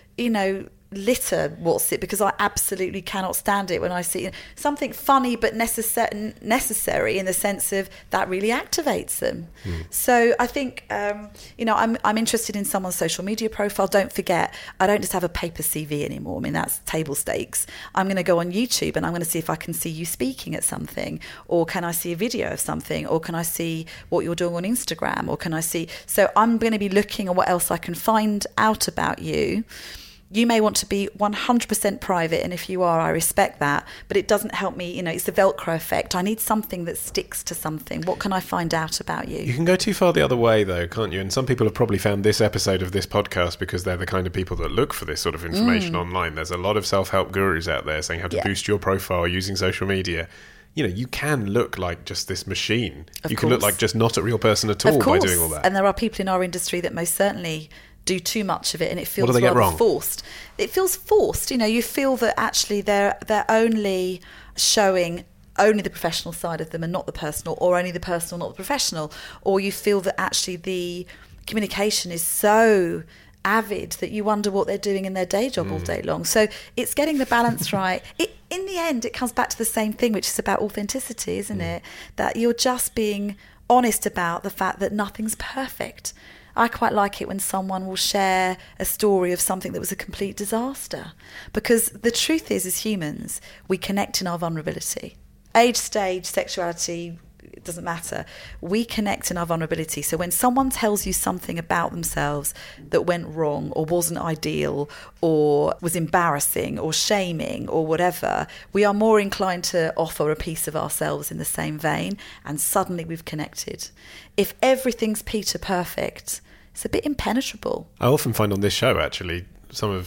E: litter, because I absolutely cannot stand it when I see something funny but necessary in the sense of that really activates them. So I think I'm interested in someone's social media profile. Don't forget, I don't just have a paper CV anymore. That's table stakes. I'm going to go on YouTube and I'm going to see if I can see you speaking at something, or can I see a video of something, or can I see what you're doing on Instagram, or can I see... So I'm going to be looking at what else I can find out about you. You may want to be 100% private, and if you are, I respect that, but it doesn't help me. It's the Velcro effect. I need something that sticks to something. What can I find out about you?
A: You can go too far the other way, though, can't you? And some people have probably found this episode of this podcast because they're the kind of people that look for this sort of information online. There's a lot of self-help gurus out there saying how to boost your profile using social media. You can look like just this machine. You can look like just not a real person at all by doing all that.
E: And there are people in our industry that most certainly do too much of it, and it feels
A: rather
E: forced. It feels forced. You feel that actually they're only showing only the professional side of them and not the personal, or only the personal, not the professional, or you feel that actually the communication is so avid that you wonder what they're doing in their day job all day long. So it's getting the balance right. In the end, it comes back to the same thing, which is about authenticity, isn't it? That you're just being honest about the fact that nothing's perfect. I quite like it when someone will share a story of something that was a complete disaster, because the truth is, as humans, we connect in our vulnerability. Age, stage, sexuality, it doesn't matter. We connect in our vulnerability. So when someone tells you something about themselves that went wrong or wasn't ideal or was embarrassing or shaming or whatever, we are more inclined to offer a piece of ourselves in the same vein, and suddenly we've connected. If everything's Peter perfect, it's a bit impenetrable.
A: I often find on this show, actually, some of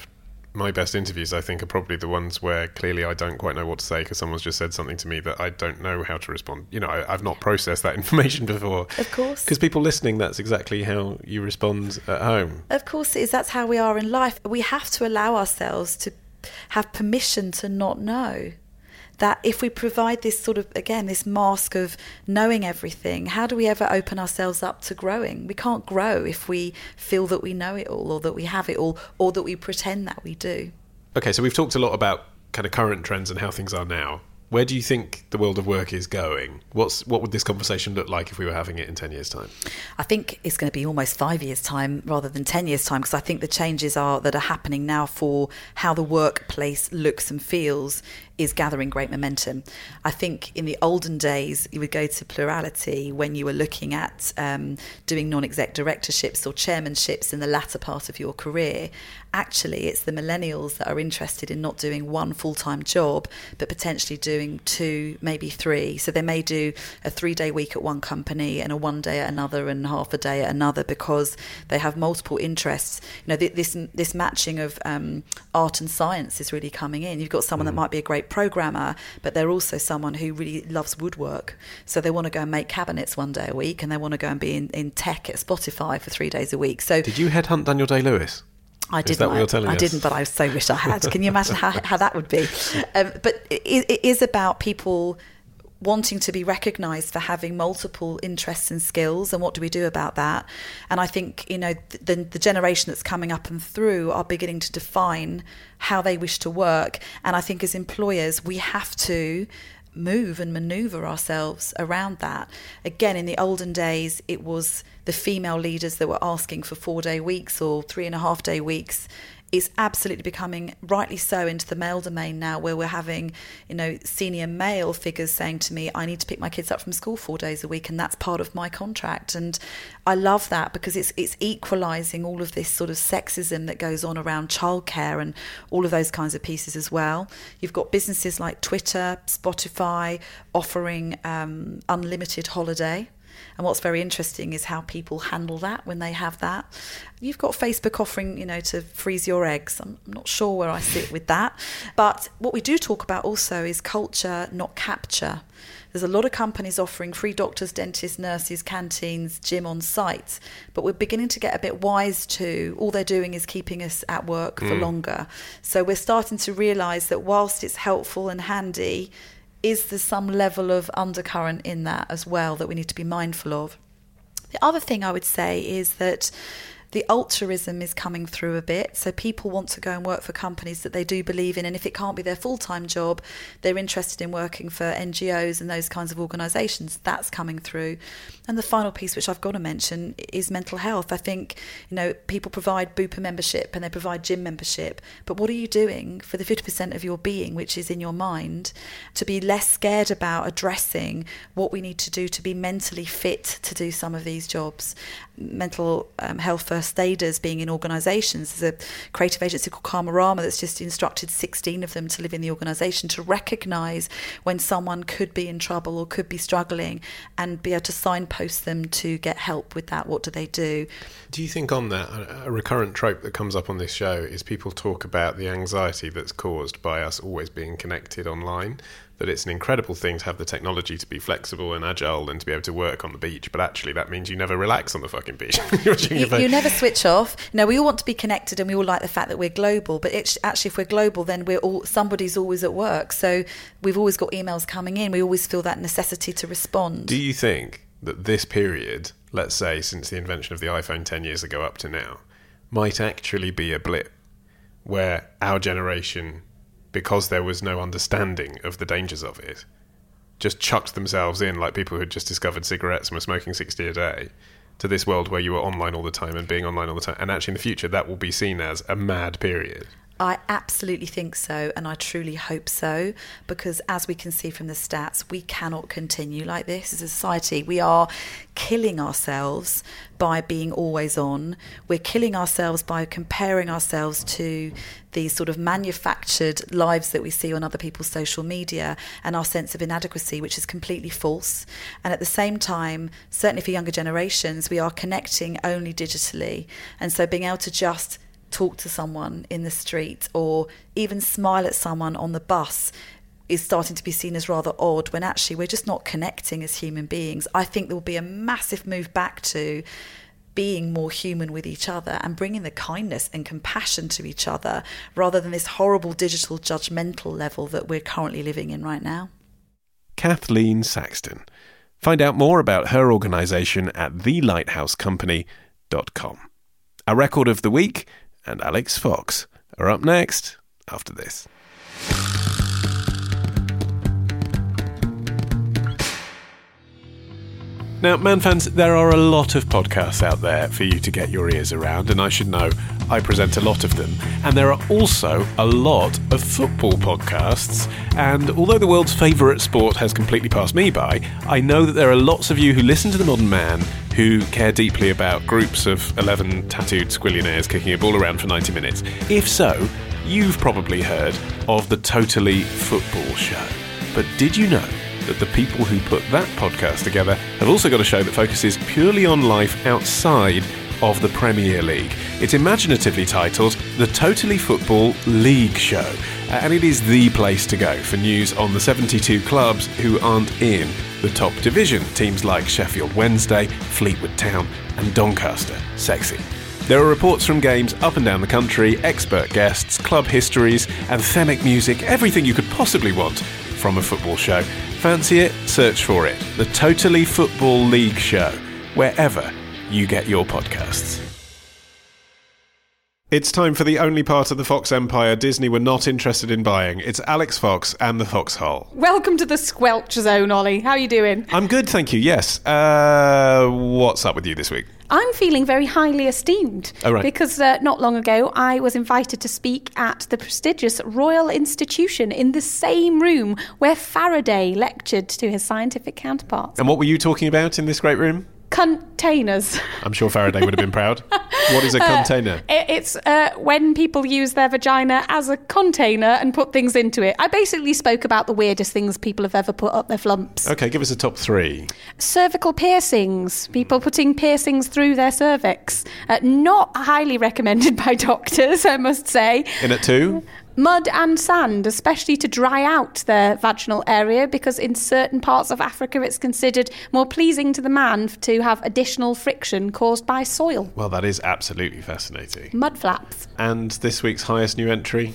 A: My best interviews, I think, are probably the ones where clearly I don't quite know what to say because someone's just said something to me that I don't know how to respond. You know, I've not processed that information before.
E: Of course.
A: Because people listening, that's exactly how you respond at home.
E: Of course it is. That's how we are in life. We have to allow ourselves to have permission to not know. That if we provide this sort of, again, this mask of knowing everything, how do we ever open ourselves up to growing? We can't grow if we feel that we know it all or that we have it all or that we pretend that we do.
A: Okay, so we've talked a lot about kind of current trends and how things are now. Where do you think the world of work is going? What would this conversation look like if we were having it in 10 years' time?
E: I think it's going to be almost 5 years' time rather than 10 years' time, because I think the changes that are happening now for how the workplace looks and feels is gathering great momentum. I think in the olden days, you would go to plurality when you were looking at doing non-exec directorships or chairmanships in the latter part of your career. Actually, it's the millennials that are interested in not doing one full-time job, but potentially doing 2, maybe 3. So they may do a 3-day week at one company and a 1 day at another and half a day at another because they have multiple interests. You know, this matching of art and science is really coming in. You've got someone that might be a great programmer, but they're also someone who really loves woodwork. So they want to go and make cabinets 1 day a week, and they want to go and be in tech at Spotify for 3 days a week. So
A: did you headhunt Daniel Day-Lewis?
E: I didn't.
A: Is that what you're telling us?
E: I didn't, but I so wish I had. Can you imagine how that would be? But it is about people wanting to be recognised for having multiple interests and skills, and what do we do about that? And I think, you know, the generation that's coming up and through are beginning to define how they wish to work. And I think as employers, we have to move and manoeuvre ourselves around that. Again, in the olden days, it was the female leaders that were asking for 4-day weeks or 3.5-day weeks. It's absolutely becoming, rightly so, into the male domain now, where we're having, you know, senior male figures saying to me, I need to pick my kids up from school 4 days a week, and that's part of my contract. And I love that because it's equalising all of this sort of sexism that goes on around childcare and all of those kinds of pieces as well. You've got businesses like Twitter, Spotify offering unlimited holiday. And what's very interesting is how people handle that when they have that. You've got Facebook offering, you know, to freeze your eggs. I'm not sure where I sit with that. But what we do talk about also is culture, not capture. There's a lot of companies offering free doctors, dentists, nurses, canteens, gym on site. But we're beginning to get a bit wise to all they're doing is keeping us at work for longer. So we're starting to realise that whilst it's helpful and handy, is there some level of undercurrent in that as well that we need to be mindful of? The other thing I would say is that the altruism is coming through a bit. So people want to go and work for companies that they do believe in. And if it can't be their full-time job, they're interested in working for NGOs and those kinds of organisations. That's coming through. And the final piece, which I've got to mention, is mental health. I think, you know, people provide Bupa membership and they provide gym membership. But what are you doing for the 50% of your being, which is in your mind, to be less scared about addressing what we need to do to be mentally fit to do some of these jobs? Mental health first aiders being in organisations. There's a creative agency called Karmarama that's just instructed 16 of them to live in the organisation to recognise when someone could be in trouble or could be struggling and be able to signpost them to get help with that. What do they do?
A: Do you think on that, a recurrent trope that comes up on this show is people talk about the anxiety that's caused by us always being connected online? That it's an incredible thing to have the technology to be flexible and agile and to be able to work on the beach, but actually that means you never relax on the fucking beach.
E: You never switch off. No, we all want to be connected and we all like the fact that we're global, but actually if we're global, then somebody's always at work. So we've always got emails coming in. We always feel that necessity to respond.
A: Do you think that this period, let's say since the invention of the iPhone 10 years ago up to now, might actually be a blip where our generation, because there was no understanding of the dangers of it, just chucked themselves in like people who had just discovered cigarettes and were smoking 60 a day to this world where you were online all the time and being online all the time? And actually in the future that will be seen as a mad period.
E: I absolutely think so, and I truly hope so, because as we can see from the stats, we cannot continue like this as a society. We are killing ourselves by being always on. We're killing ourselves by comparing ourselves to these sort of manufactured lives that we see on other people's social media, and our sense of inadequacy, which is completely false. And at the same time, certainly for younger generations, we are connecting only digitally. And so being able to just talk to someone in the street or even smile at someone on the bus is starting to be seen as rather odd, when actually we're just not connecting as human beings. I think there will be a massive move back to being more human with each other and bringing the kindness and compassion to each other, rather than this horrible digital judgmental level that we're currently living in right now.
A: Kathleen Saxton. Find out more about her organisation at thelighthousecompany.com. Our record of the week and Alex Fox are up next after this. Now, Man fans, there are a lot of podcasts out there for you to get your ears around, and I should know I present a lot of them. And there are also a lot of football podcasts, and although the world's favourite sport has completely passed me by, I know that there are lots of you who listen to The Modern Man who care deeply about groups of 11 tattooed squillionaires kicking a ball around for 90 minutes. If so, you've probably heard of the Totally Football Show. But did you know that the people who put that podcast together have also got a show that focuses purely on life outside of the Premier League? It's imaginatively titled The Totally Football League Show, and it is the place to go for news on the 72 clubs who aren't in the top division, teams like Sheffield Wednesday, Fleetwood Town and Doncaster. Sexy. There are reports from games up and down the country, expert guests, club histories, anthemic music, everything you could possibly want from a football show. Fancy it? Search for it. The Totally Football League Show, wherever you get your podcasts. It's time for the only part of the Fox empire Disney were not interested in buying. It's Alex Fox and the Foxhole.
F: Welcome to the Squelch Zone, Ollie. How are you doing?
A: I'm good, thank you, yes. What's up with you this week?
F: I'm feeling very highly esteemed.
A: Oh, right.
F: Because not long ago I was invited to speak at the prestigious Royal Institution in the same room where Faraday lectured to his scientific counterparts.
A: And what were you talking about in this great room?
F: Containers.
A: I'm sure Faraday would have been proud. What is a container?
F: It's when people use their vagina as a container and put things into it. I basically spoke about the weirdest things people have ever put up their flumps.
A: Okay, give us a top 3.
F: Cervical piercings. People putting piercings through their cervix. Not highly recommended by doctors, I must say.
A: In at 2?
F: Mud and sand, especially to dry out their vaginal area, because in certain parts of Africa it's considered more pleasing to the man to have additional friction caused by soil.
A: Well, that is absolutely fascinating.
F: Mud flaps.
A: And this week's highest new entry?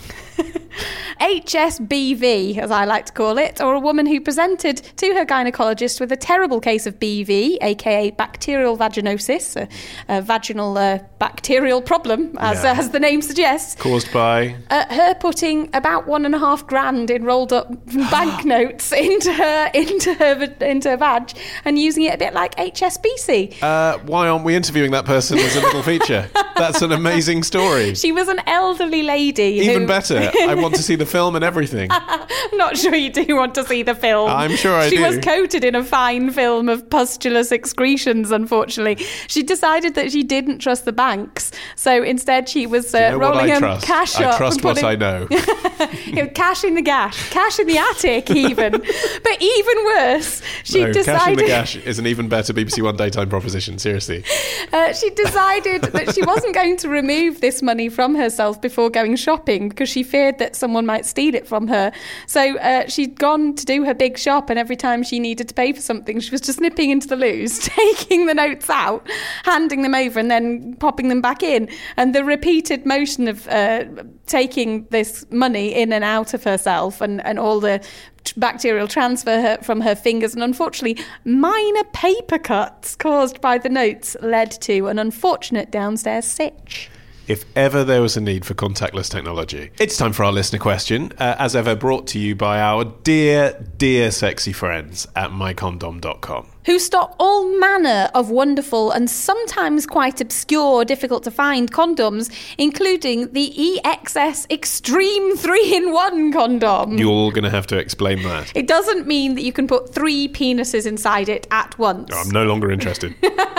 F: HSBV, as I like to call it, or a woman who presented to her gynaecologist with a terrible case of BV, aka bacterial vaginosis, a vaginal bacterial problem, as the name suggests.
A: Caused by?
F: Her putting about $1,500 in rolled up banknotes into her vag and using it a bit like HSBC.
A: Why aren't we interviewing that person as a little feature? That's an amazing story.
F: She was an elderly lady.
A: Even better. I want to see the film and everything.
F: I'm not sure you do want to see the film.
A: I'm sure I do.
F: She was coated in a fine film of pustulous excretions, unfortunately. She decided that she didn't trust the banks, so instead she was rolling her cash up.
A: I trust what I know.
F: Cash in the gash. Cash in the attic, even. But even worse, she decided...
A: Cash in the gash is an even better BBC One daytime proposition, seriously.
F: She decided that she wasn't going to remove this money from herself before going shopping because she feared that someone might steal it from her. So she'd gone to do her big shop, and every time she needed to pay for something, she was just nipping into the loos, taking the notes out, handing them over, and then popping them back in. And the repeated motion of taking this money in and out of herself and all the bacterial transfer from her fingers, and unfortunately minor paper cuts caused by the notes led to an unfortunate downstairs sitch.
A: If ever there was a need for contactless technology. It's time for our listener question, as ever brought to you by our dear sexy friends at mycondom.com.
F: Who stock all manner of wonderful and sometimes quite obscure, difficult to find condoms, including the EXS Extreme 3-in-1 condom.
A: You're going to have to explain that.
F: It doesn't mean that you can put 3 penises inside it at once.
A: I'm no longer interested.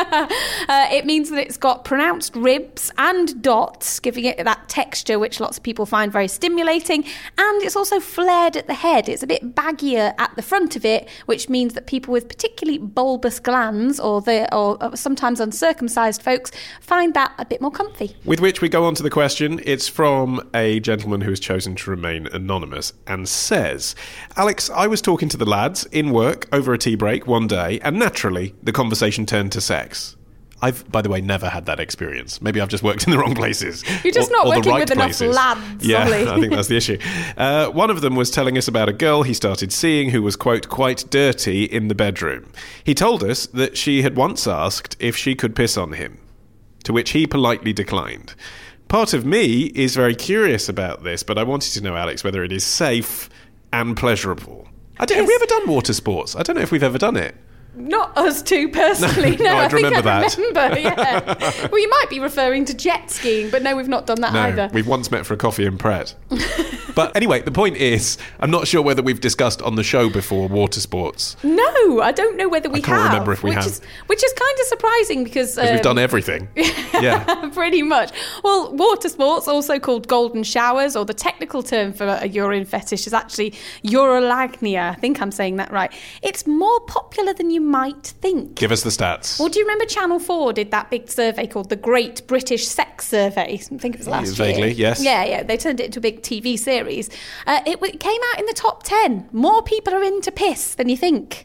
F: It means that it's got pronounced ribs and dots, giving it that texture which lots of people find very stimulating, and it's also flared at the head. It's a bit baggier at the front of it, which means that people with particularly bulbous glands or sometimes uncircumcised folks find that a bit more comfy.
A: With which we go on to the question. It's from a gentleman who has chosen to remain anonymous and says, Alex, I was talking to the lads in work over a tea break one day, and naturally the conversation turned to sex. I've, by the way, never had that experience. Maybe I've just worked in the wrong places.
F: You're just not working with enough lads,
A: Yeah,
F: Ollie.
A: I think that's the issue. One of them was telling us about a girl he started seeing who was, quote, quite dirty in the bedroom. He told us that she had once asked if she could piss on him, to which he politely declined. Part of me is very curious about this, but I wanted to know, Alex, whether it is safe and pleasurable. Have we ever done water sports? I don't know if we've ever done it.
F: Not us two personally. No,
A: I'd remember that.
F: Yeah. Well, you might be referring to jet skiing, but no, we've not done that either.
A: We've once met for a coffee in Pret. But anyway, the point is, I'm not sure whether we've discussed on the show before water sports.
F: No, I don't know whether we have.
A: I can't remember if we have.
F: Which is kind of surprising because
A: we've done everything. Yeah.
F: Pretty much. Well, water sports, also called golden showers, or the technical term for a urine fetish is actually urolagnia. I think I'm saying that right. It's more popular than you might think.
A: Give us the stats.
F: Well, do you remember Channel 4 did that big survey called the Great British Sex Survey? I think it was last year.
A: Vaguely, yes.
F: Yeah. They turned it into a big TV series. It came out in the top 10. More people are into piss than you think.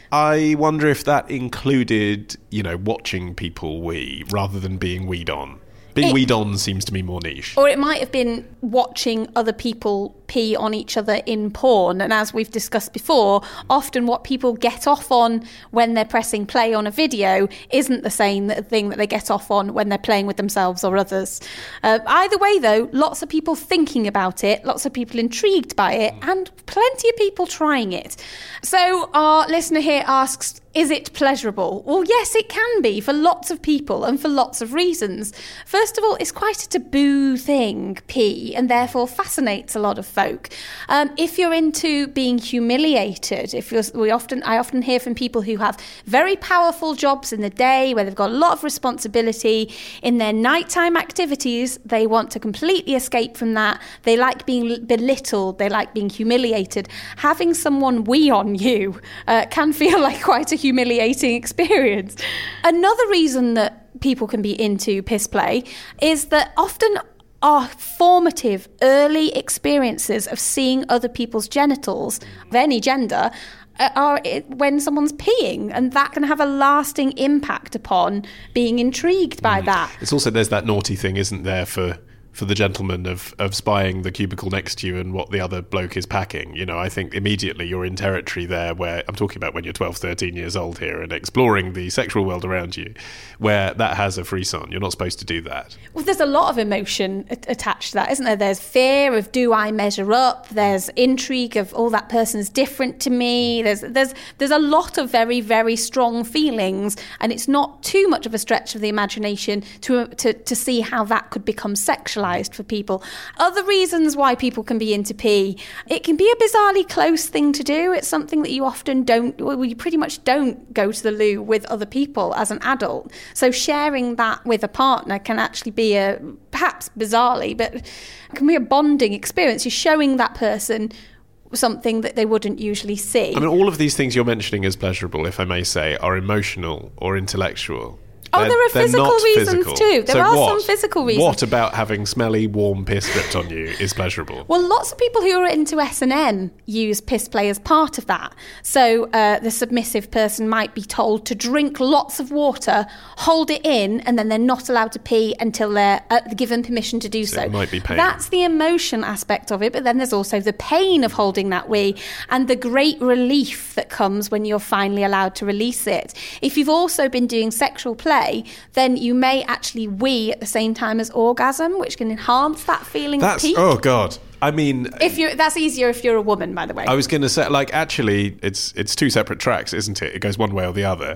A: I wonder if that included, watching people wee rather than being weed on. Being weed on seems to me more niche.
F: Or it might have been watching other people pee on each other in porn. And as we've discussed before, often what people get off on when they're pressing play on a video isn't the same thing that they get off on when they're playing with themselves or others. Either way, though, lots of people thinking about it, lots of people intrigued by it, and plenty of people trying it. So our listener here asks, is it pleasurable? Well, yes, it can be for lots of people and for lots of reasons. First of all, it's quite a taboo thing, pee, and therefore fascinates a lot of folk. If you're into being humiliated, I often hear from people who have very powerful jobs in the day where they've got a lot of responsibility. In their nighttime activities, they want to completely escape from that. They like being belittled. They like being humiliated. Having someone wee on you can feel like quite a humiliating experience. Another reason that people can be into piss play is that often our formative early experiences of seeing other people's genitals of any gender are when someone's peeing, and that can have a lasting impact upon being intrigued by that.
A: It's also, there's that naughty thing, isn't there, for the gentleman of spying the cubicle next to you and what the other bloke is packing. I think immediately you're in territory there where, I'm talking about when you're 12, 13 years old here and exploring the sexual world around you, where that has a frisson. You're not supposed to do that. Well,
F: there's a lot of emotion attached to that, isn't there? There's fear of, do I measure up? There's intrigue of, oh, that person's different to me. There's a lot of very, very strong feelings, and it's not too much of a stretch of the imagination to see how that could become sexualized for people. Other reasons why people can be into pee, it can be a bizarrely close thing to do. It's something that you often you pretty much don't go to the loo with other people as an adult. So sharing that with a partner can actually be perhaps bizarrely, but it can be a bonding experience. You're showing that person something that they wouldn't usually see.
A: I mean, all of these things you're mentioning as pleasurable, if I may say, are emotional or intellectual.
F: There are physical reasons too. There are some physical reasons.
A: What about having smelly, warm piss dripped on you is pleasurable?
F: Well, lots of people who are into S&M use piss play as part of that. So the submissive person might be told to drink lots of water, hold it in, and then they're not allowed to pee until they're given permission to do so.
A: It might be pain.
F: That's the emotion aspect of it, but then there's also the pain of holding that wee and the great relief that comes when you're finally allowed to release it. If you've also been doing sexual play, then you may actually wee at the same time as orgasm, which can enhance that feeling of peak.
A: Oh, God. I mean...
F: That's easier if you're a woman, by the way.
A: I was going to say, actually, it's two separate tracks, isn't it? It goes one way or the other.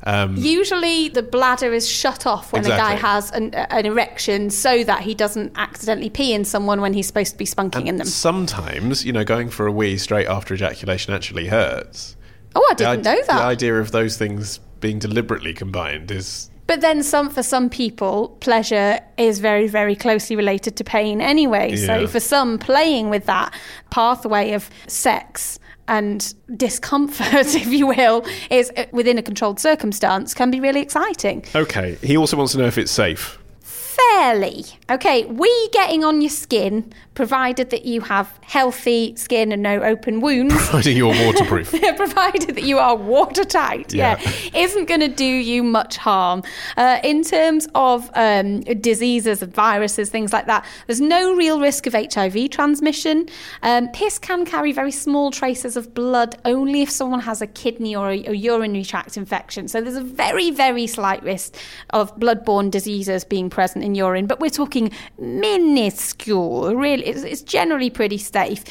F: Usually the bladder is shut off when a guy has an erection so that he doesn't accidentally pee in someone when he's supposed to be spunking in them.
A: Sometimes, going for a wee straight after ejaculation actually hurts.
F: Oh, I didn't know that.
A: The idea of those things being deliberately combined is...
F: But then for some people, pleasure is very, very closely related to pain anyway. Yeah. So for some, playing with that pathway of sex and discomfort, if you will, is within a controlled circumstance can be really exciting.
A: Okay, he also wants to know if it's safe.
F: Fairly. Okay, wee getting on your skin, provided that you have healthy skin and no open wounds.
A: Providing you're waterproof.
F: Provided that you are watertight, isn't going to do you much harm. In terms of diseases and viruses, things like that, there's no real risk of HIV transmission. Piss can carry very small traces of blood only if someone has a kidney or a urinary tract infection. So there's a very, very slight risk of bloodborne diseases being present in urine, but we're talking minuscule. Really, it's generally pretty safe.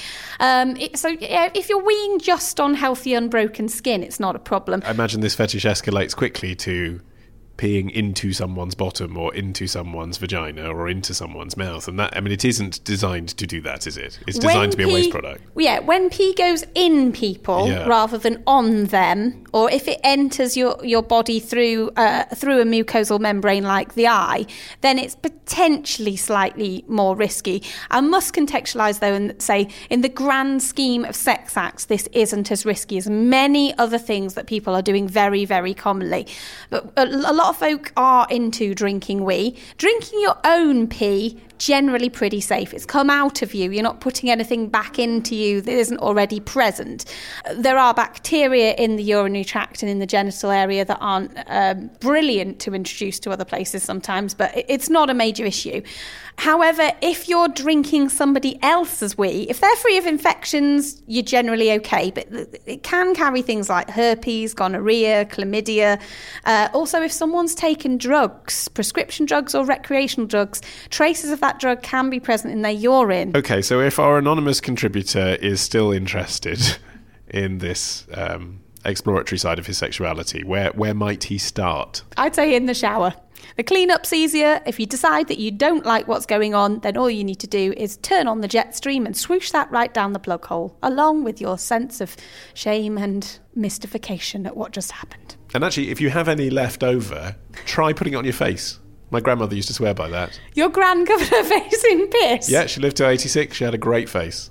F: If you're weeing just on healthy, unbroken skin, it's not a problem.
A: I imagine this fetish escalates quickly to peeing into someone's bottom or into someone's vagina or into someone's mouth. And that, I mean, it isn't designed to do that, is it? It's designed to be a waste product.
F: Yeah, when pee goes in people rather than on them, or if it enters your body through a mucosal membrane like the eye, then it's potentially slightly more risky. I must contextualise, though, and say, in the grand scheme of sex acts, this isn't as risky as many other things that people are doing very, very commonly. But a lot of folk are into drinking wee. Drinking your own pee, generally pretty safe. It's come out of you. You're not putting anything back into you that isn't already present. There are bacteria in the urinary tract and in the genital area that aren't brilliant to introduce to other places sometimes, but it's not a major issue. However, if you're drinking somebody else's wee, if they're free of infections, you're generally okay, but it can carry things like herpes, gonorrhea, chlamydia. Also, if someone's taken drugs, prescription drugs or recreational drugs, traces of that drug can be present in their urine.
A: Okay, so if our anonymous contributor is still interested in this exploratory side of his sexuality, where might he start?
F: I'd say in the shower. The clean-up's easier. If you decide that you don't like what's going on, then all you need to do is turn on the jet stream and swoosh that right down the plug hole, along with your sense of shame and mystification at what just happened.
A: And actually, if you have any left over, try putting it on your face. My grandmother used to swear by that.
F: Your gran covered her face in piss?
A: Yeah, she lived till 86. She had a great face.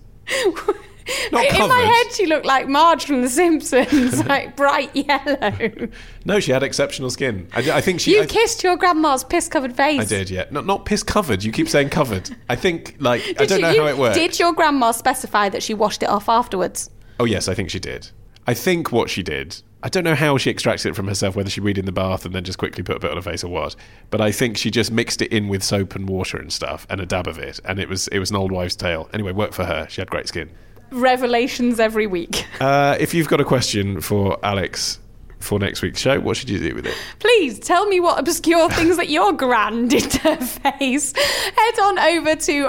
A: Not covered.
F: In my head, she looked like Marge from The Simpsons, like bright yellow.
A: No, she had exceptional skin. I think she...
F: You kissed your grandma's piss-covered face.
A: I did, yeah. Not piss-covered. You keep saying covered. I think, I don't know how it works.
F: Did your grandma specify that she washed it off afterwards?
A: Oh, yes, I think she did. I think what she did... I don't know how she extracted it from herself, whether she weed in the bath and then just quickly put a bit on her face or what. But I think she just mixed it in with soap and water and stuff and a dab of it. And it was an old wives' tale. Anyway, worked for her. She had great skin.
F: Revelations every week.
A: If you've got a question for Alex for next week's show, what should you do with it?
F: Please tell me what obscure things that your gran did to her face. Head on over to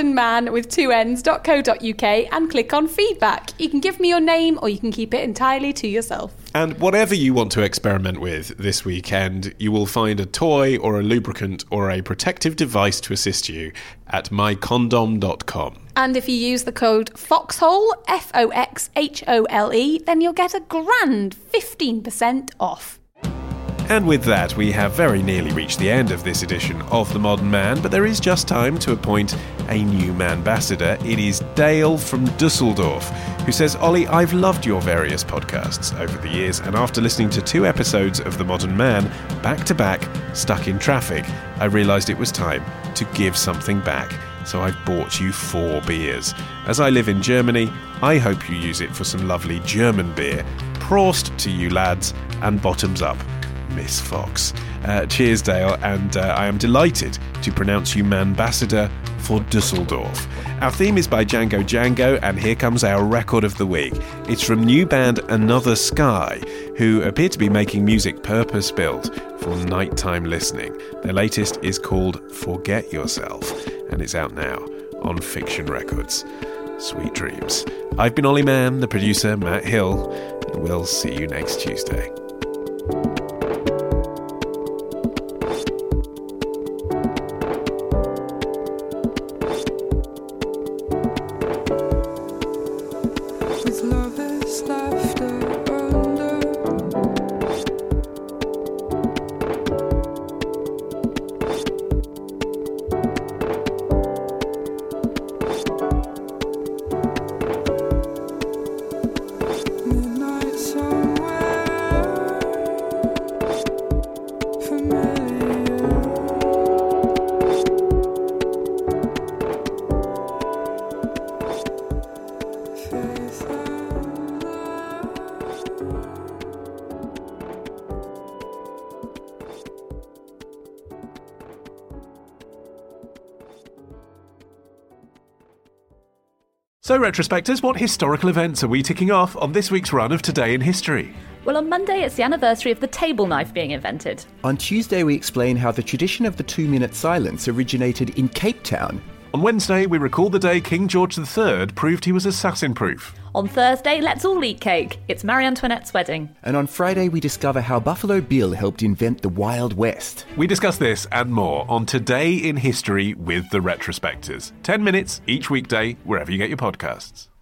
F: modernman.co.uk and click on feedback. You can give me your name or you can keep it entirely to yourself.
A: And whatever you want to experiment with this weekend, you will find a toy or a lubricant or a protective device to assist you at mycondom.com.
F: And if you use the code FOXHOLE, FOXHOLE, then you'll get a grand 15% off.
A: And with that, we have very nearly reached the end of this edition of The Modern Man, but there is just time to appoint a new man-ambassador. It is Dale from Dusseldorf, who says, Ollie, I've loved your various podcasts over the years, and after listening to 2 episodes of The Modern Man, back-to-back, stuck in traffic, I realised it was time to give something back. So I've bought you 4 beers. As I live in Germany, I hope you use it for some lovely German beer. Prost to you lads, and bottoms up, Miss Fox. Cheers, Dale, and I am delighted to pronounce you Manbassador for Dusseldorf. Our theme is by Django, and here comes our record of the week. It's from new band Another Sky, who appear to be making music purpose-built for nighttime listening. Their latest is called Forget Yourself, and it's out now on Fiction Records. Sweet dreams. I've been Ollie Mann, the producer, Matt Hill, and we'll see you next Tuesday. So, retrospectors, what historical events are we ticking off on this week's run of Today in History?
B: Well, on Monday, it's the anniversary of the table knife being invented.
C: On Tuesday, we explain how the tradition of the 2-minute silence originated in Cape Town.
A: On Wednesday, we recall the day King George III proved he was assassin-proof.
B: On Thursday, let's all eat cake. It's Marie Antoinette's wedding.
C: And on Friday, we discover how Buffalo Bill helped invent the Wild West.
A: We discuss this and more on Today in History with the Retrospectors. 10 minutes each weekday, wherever you get your podcasts.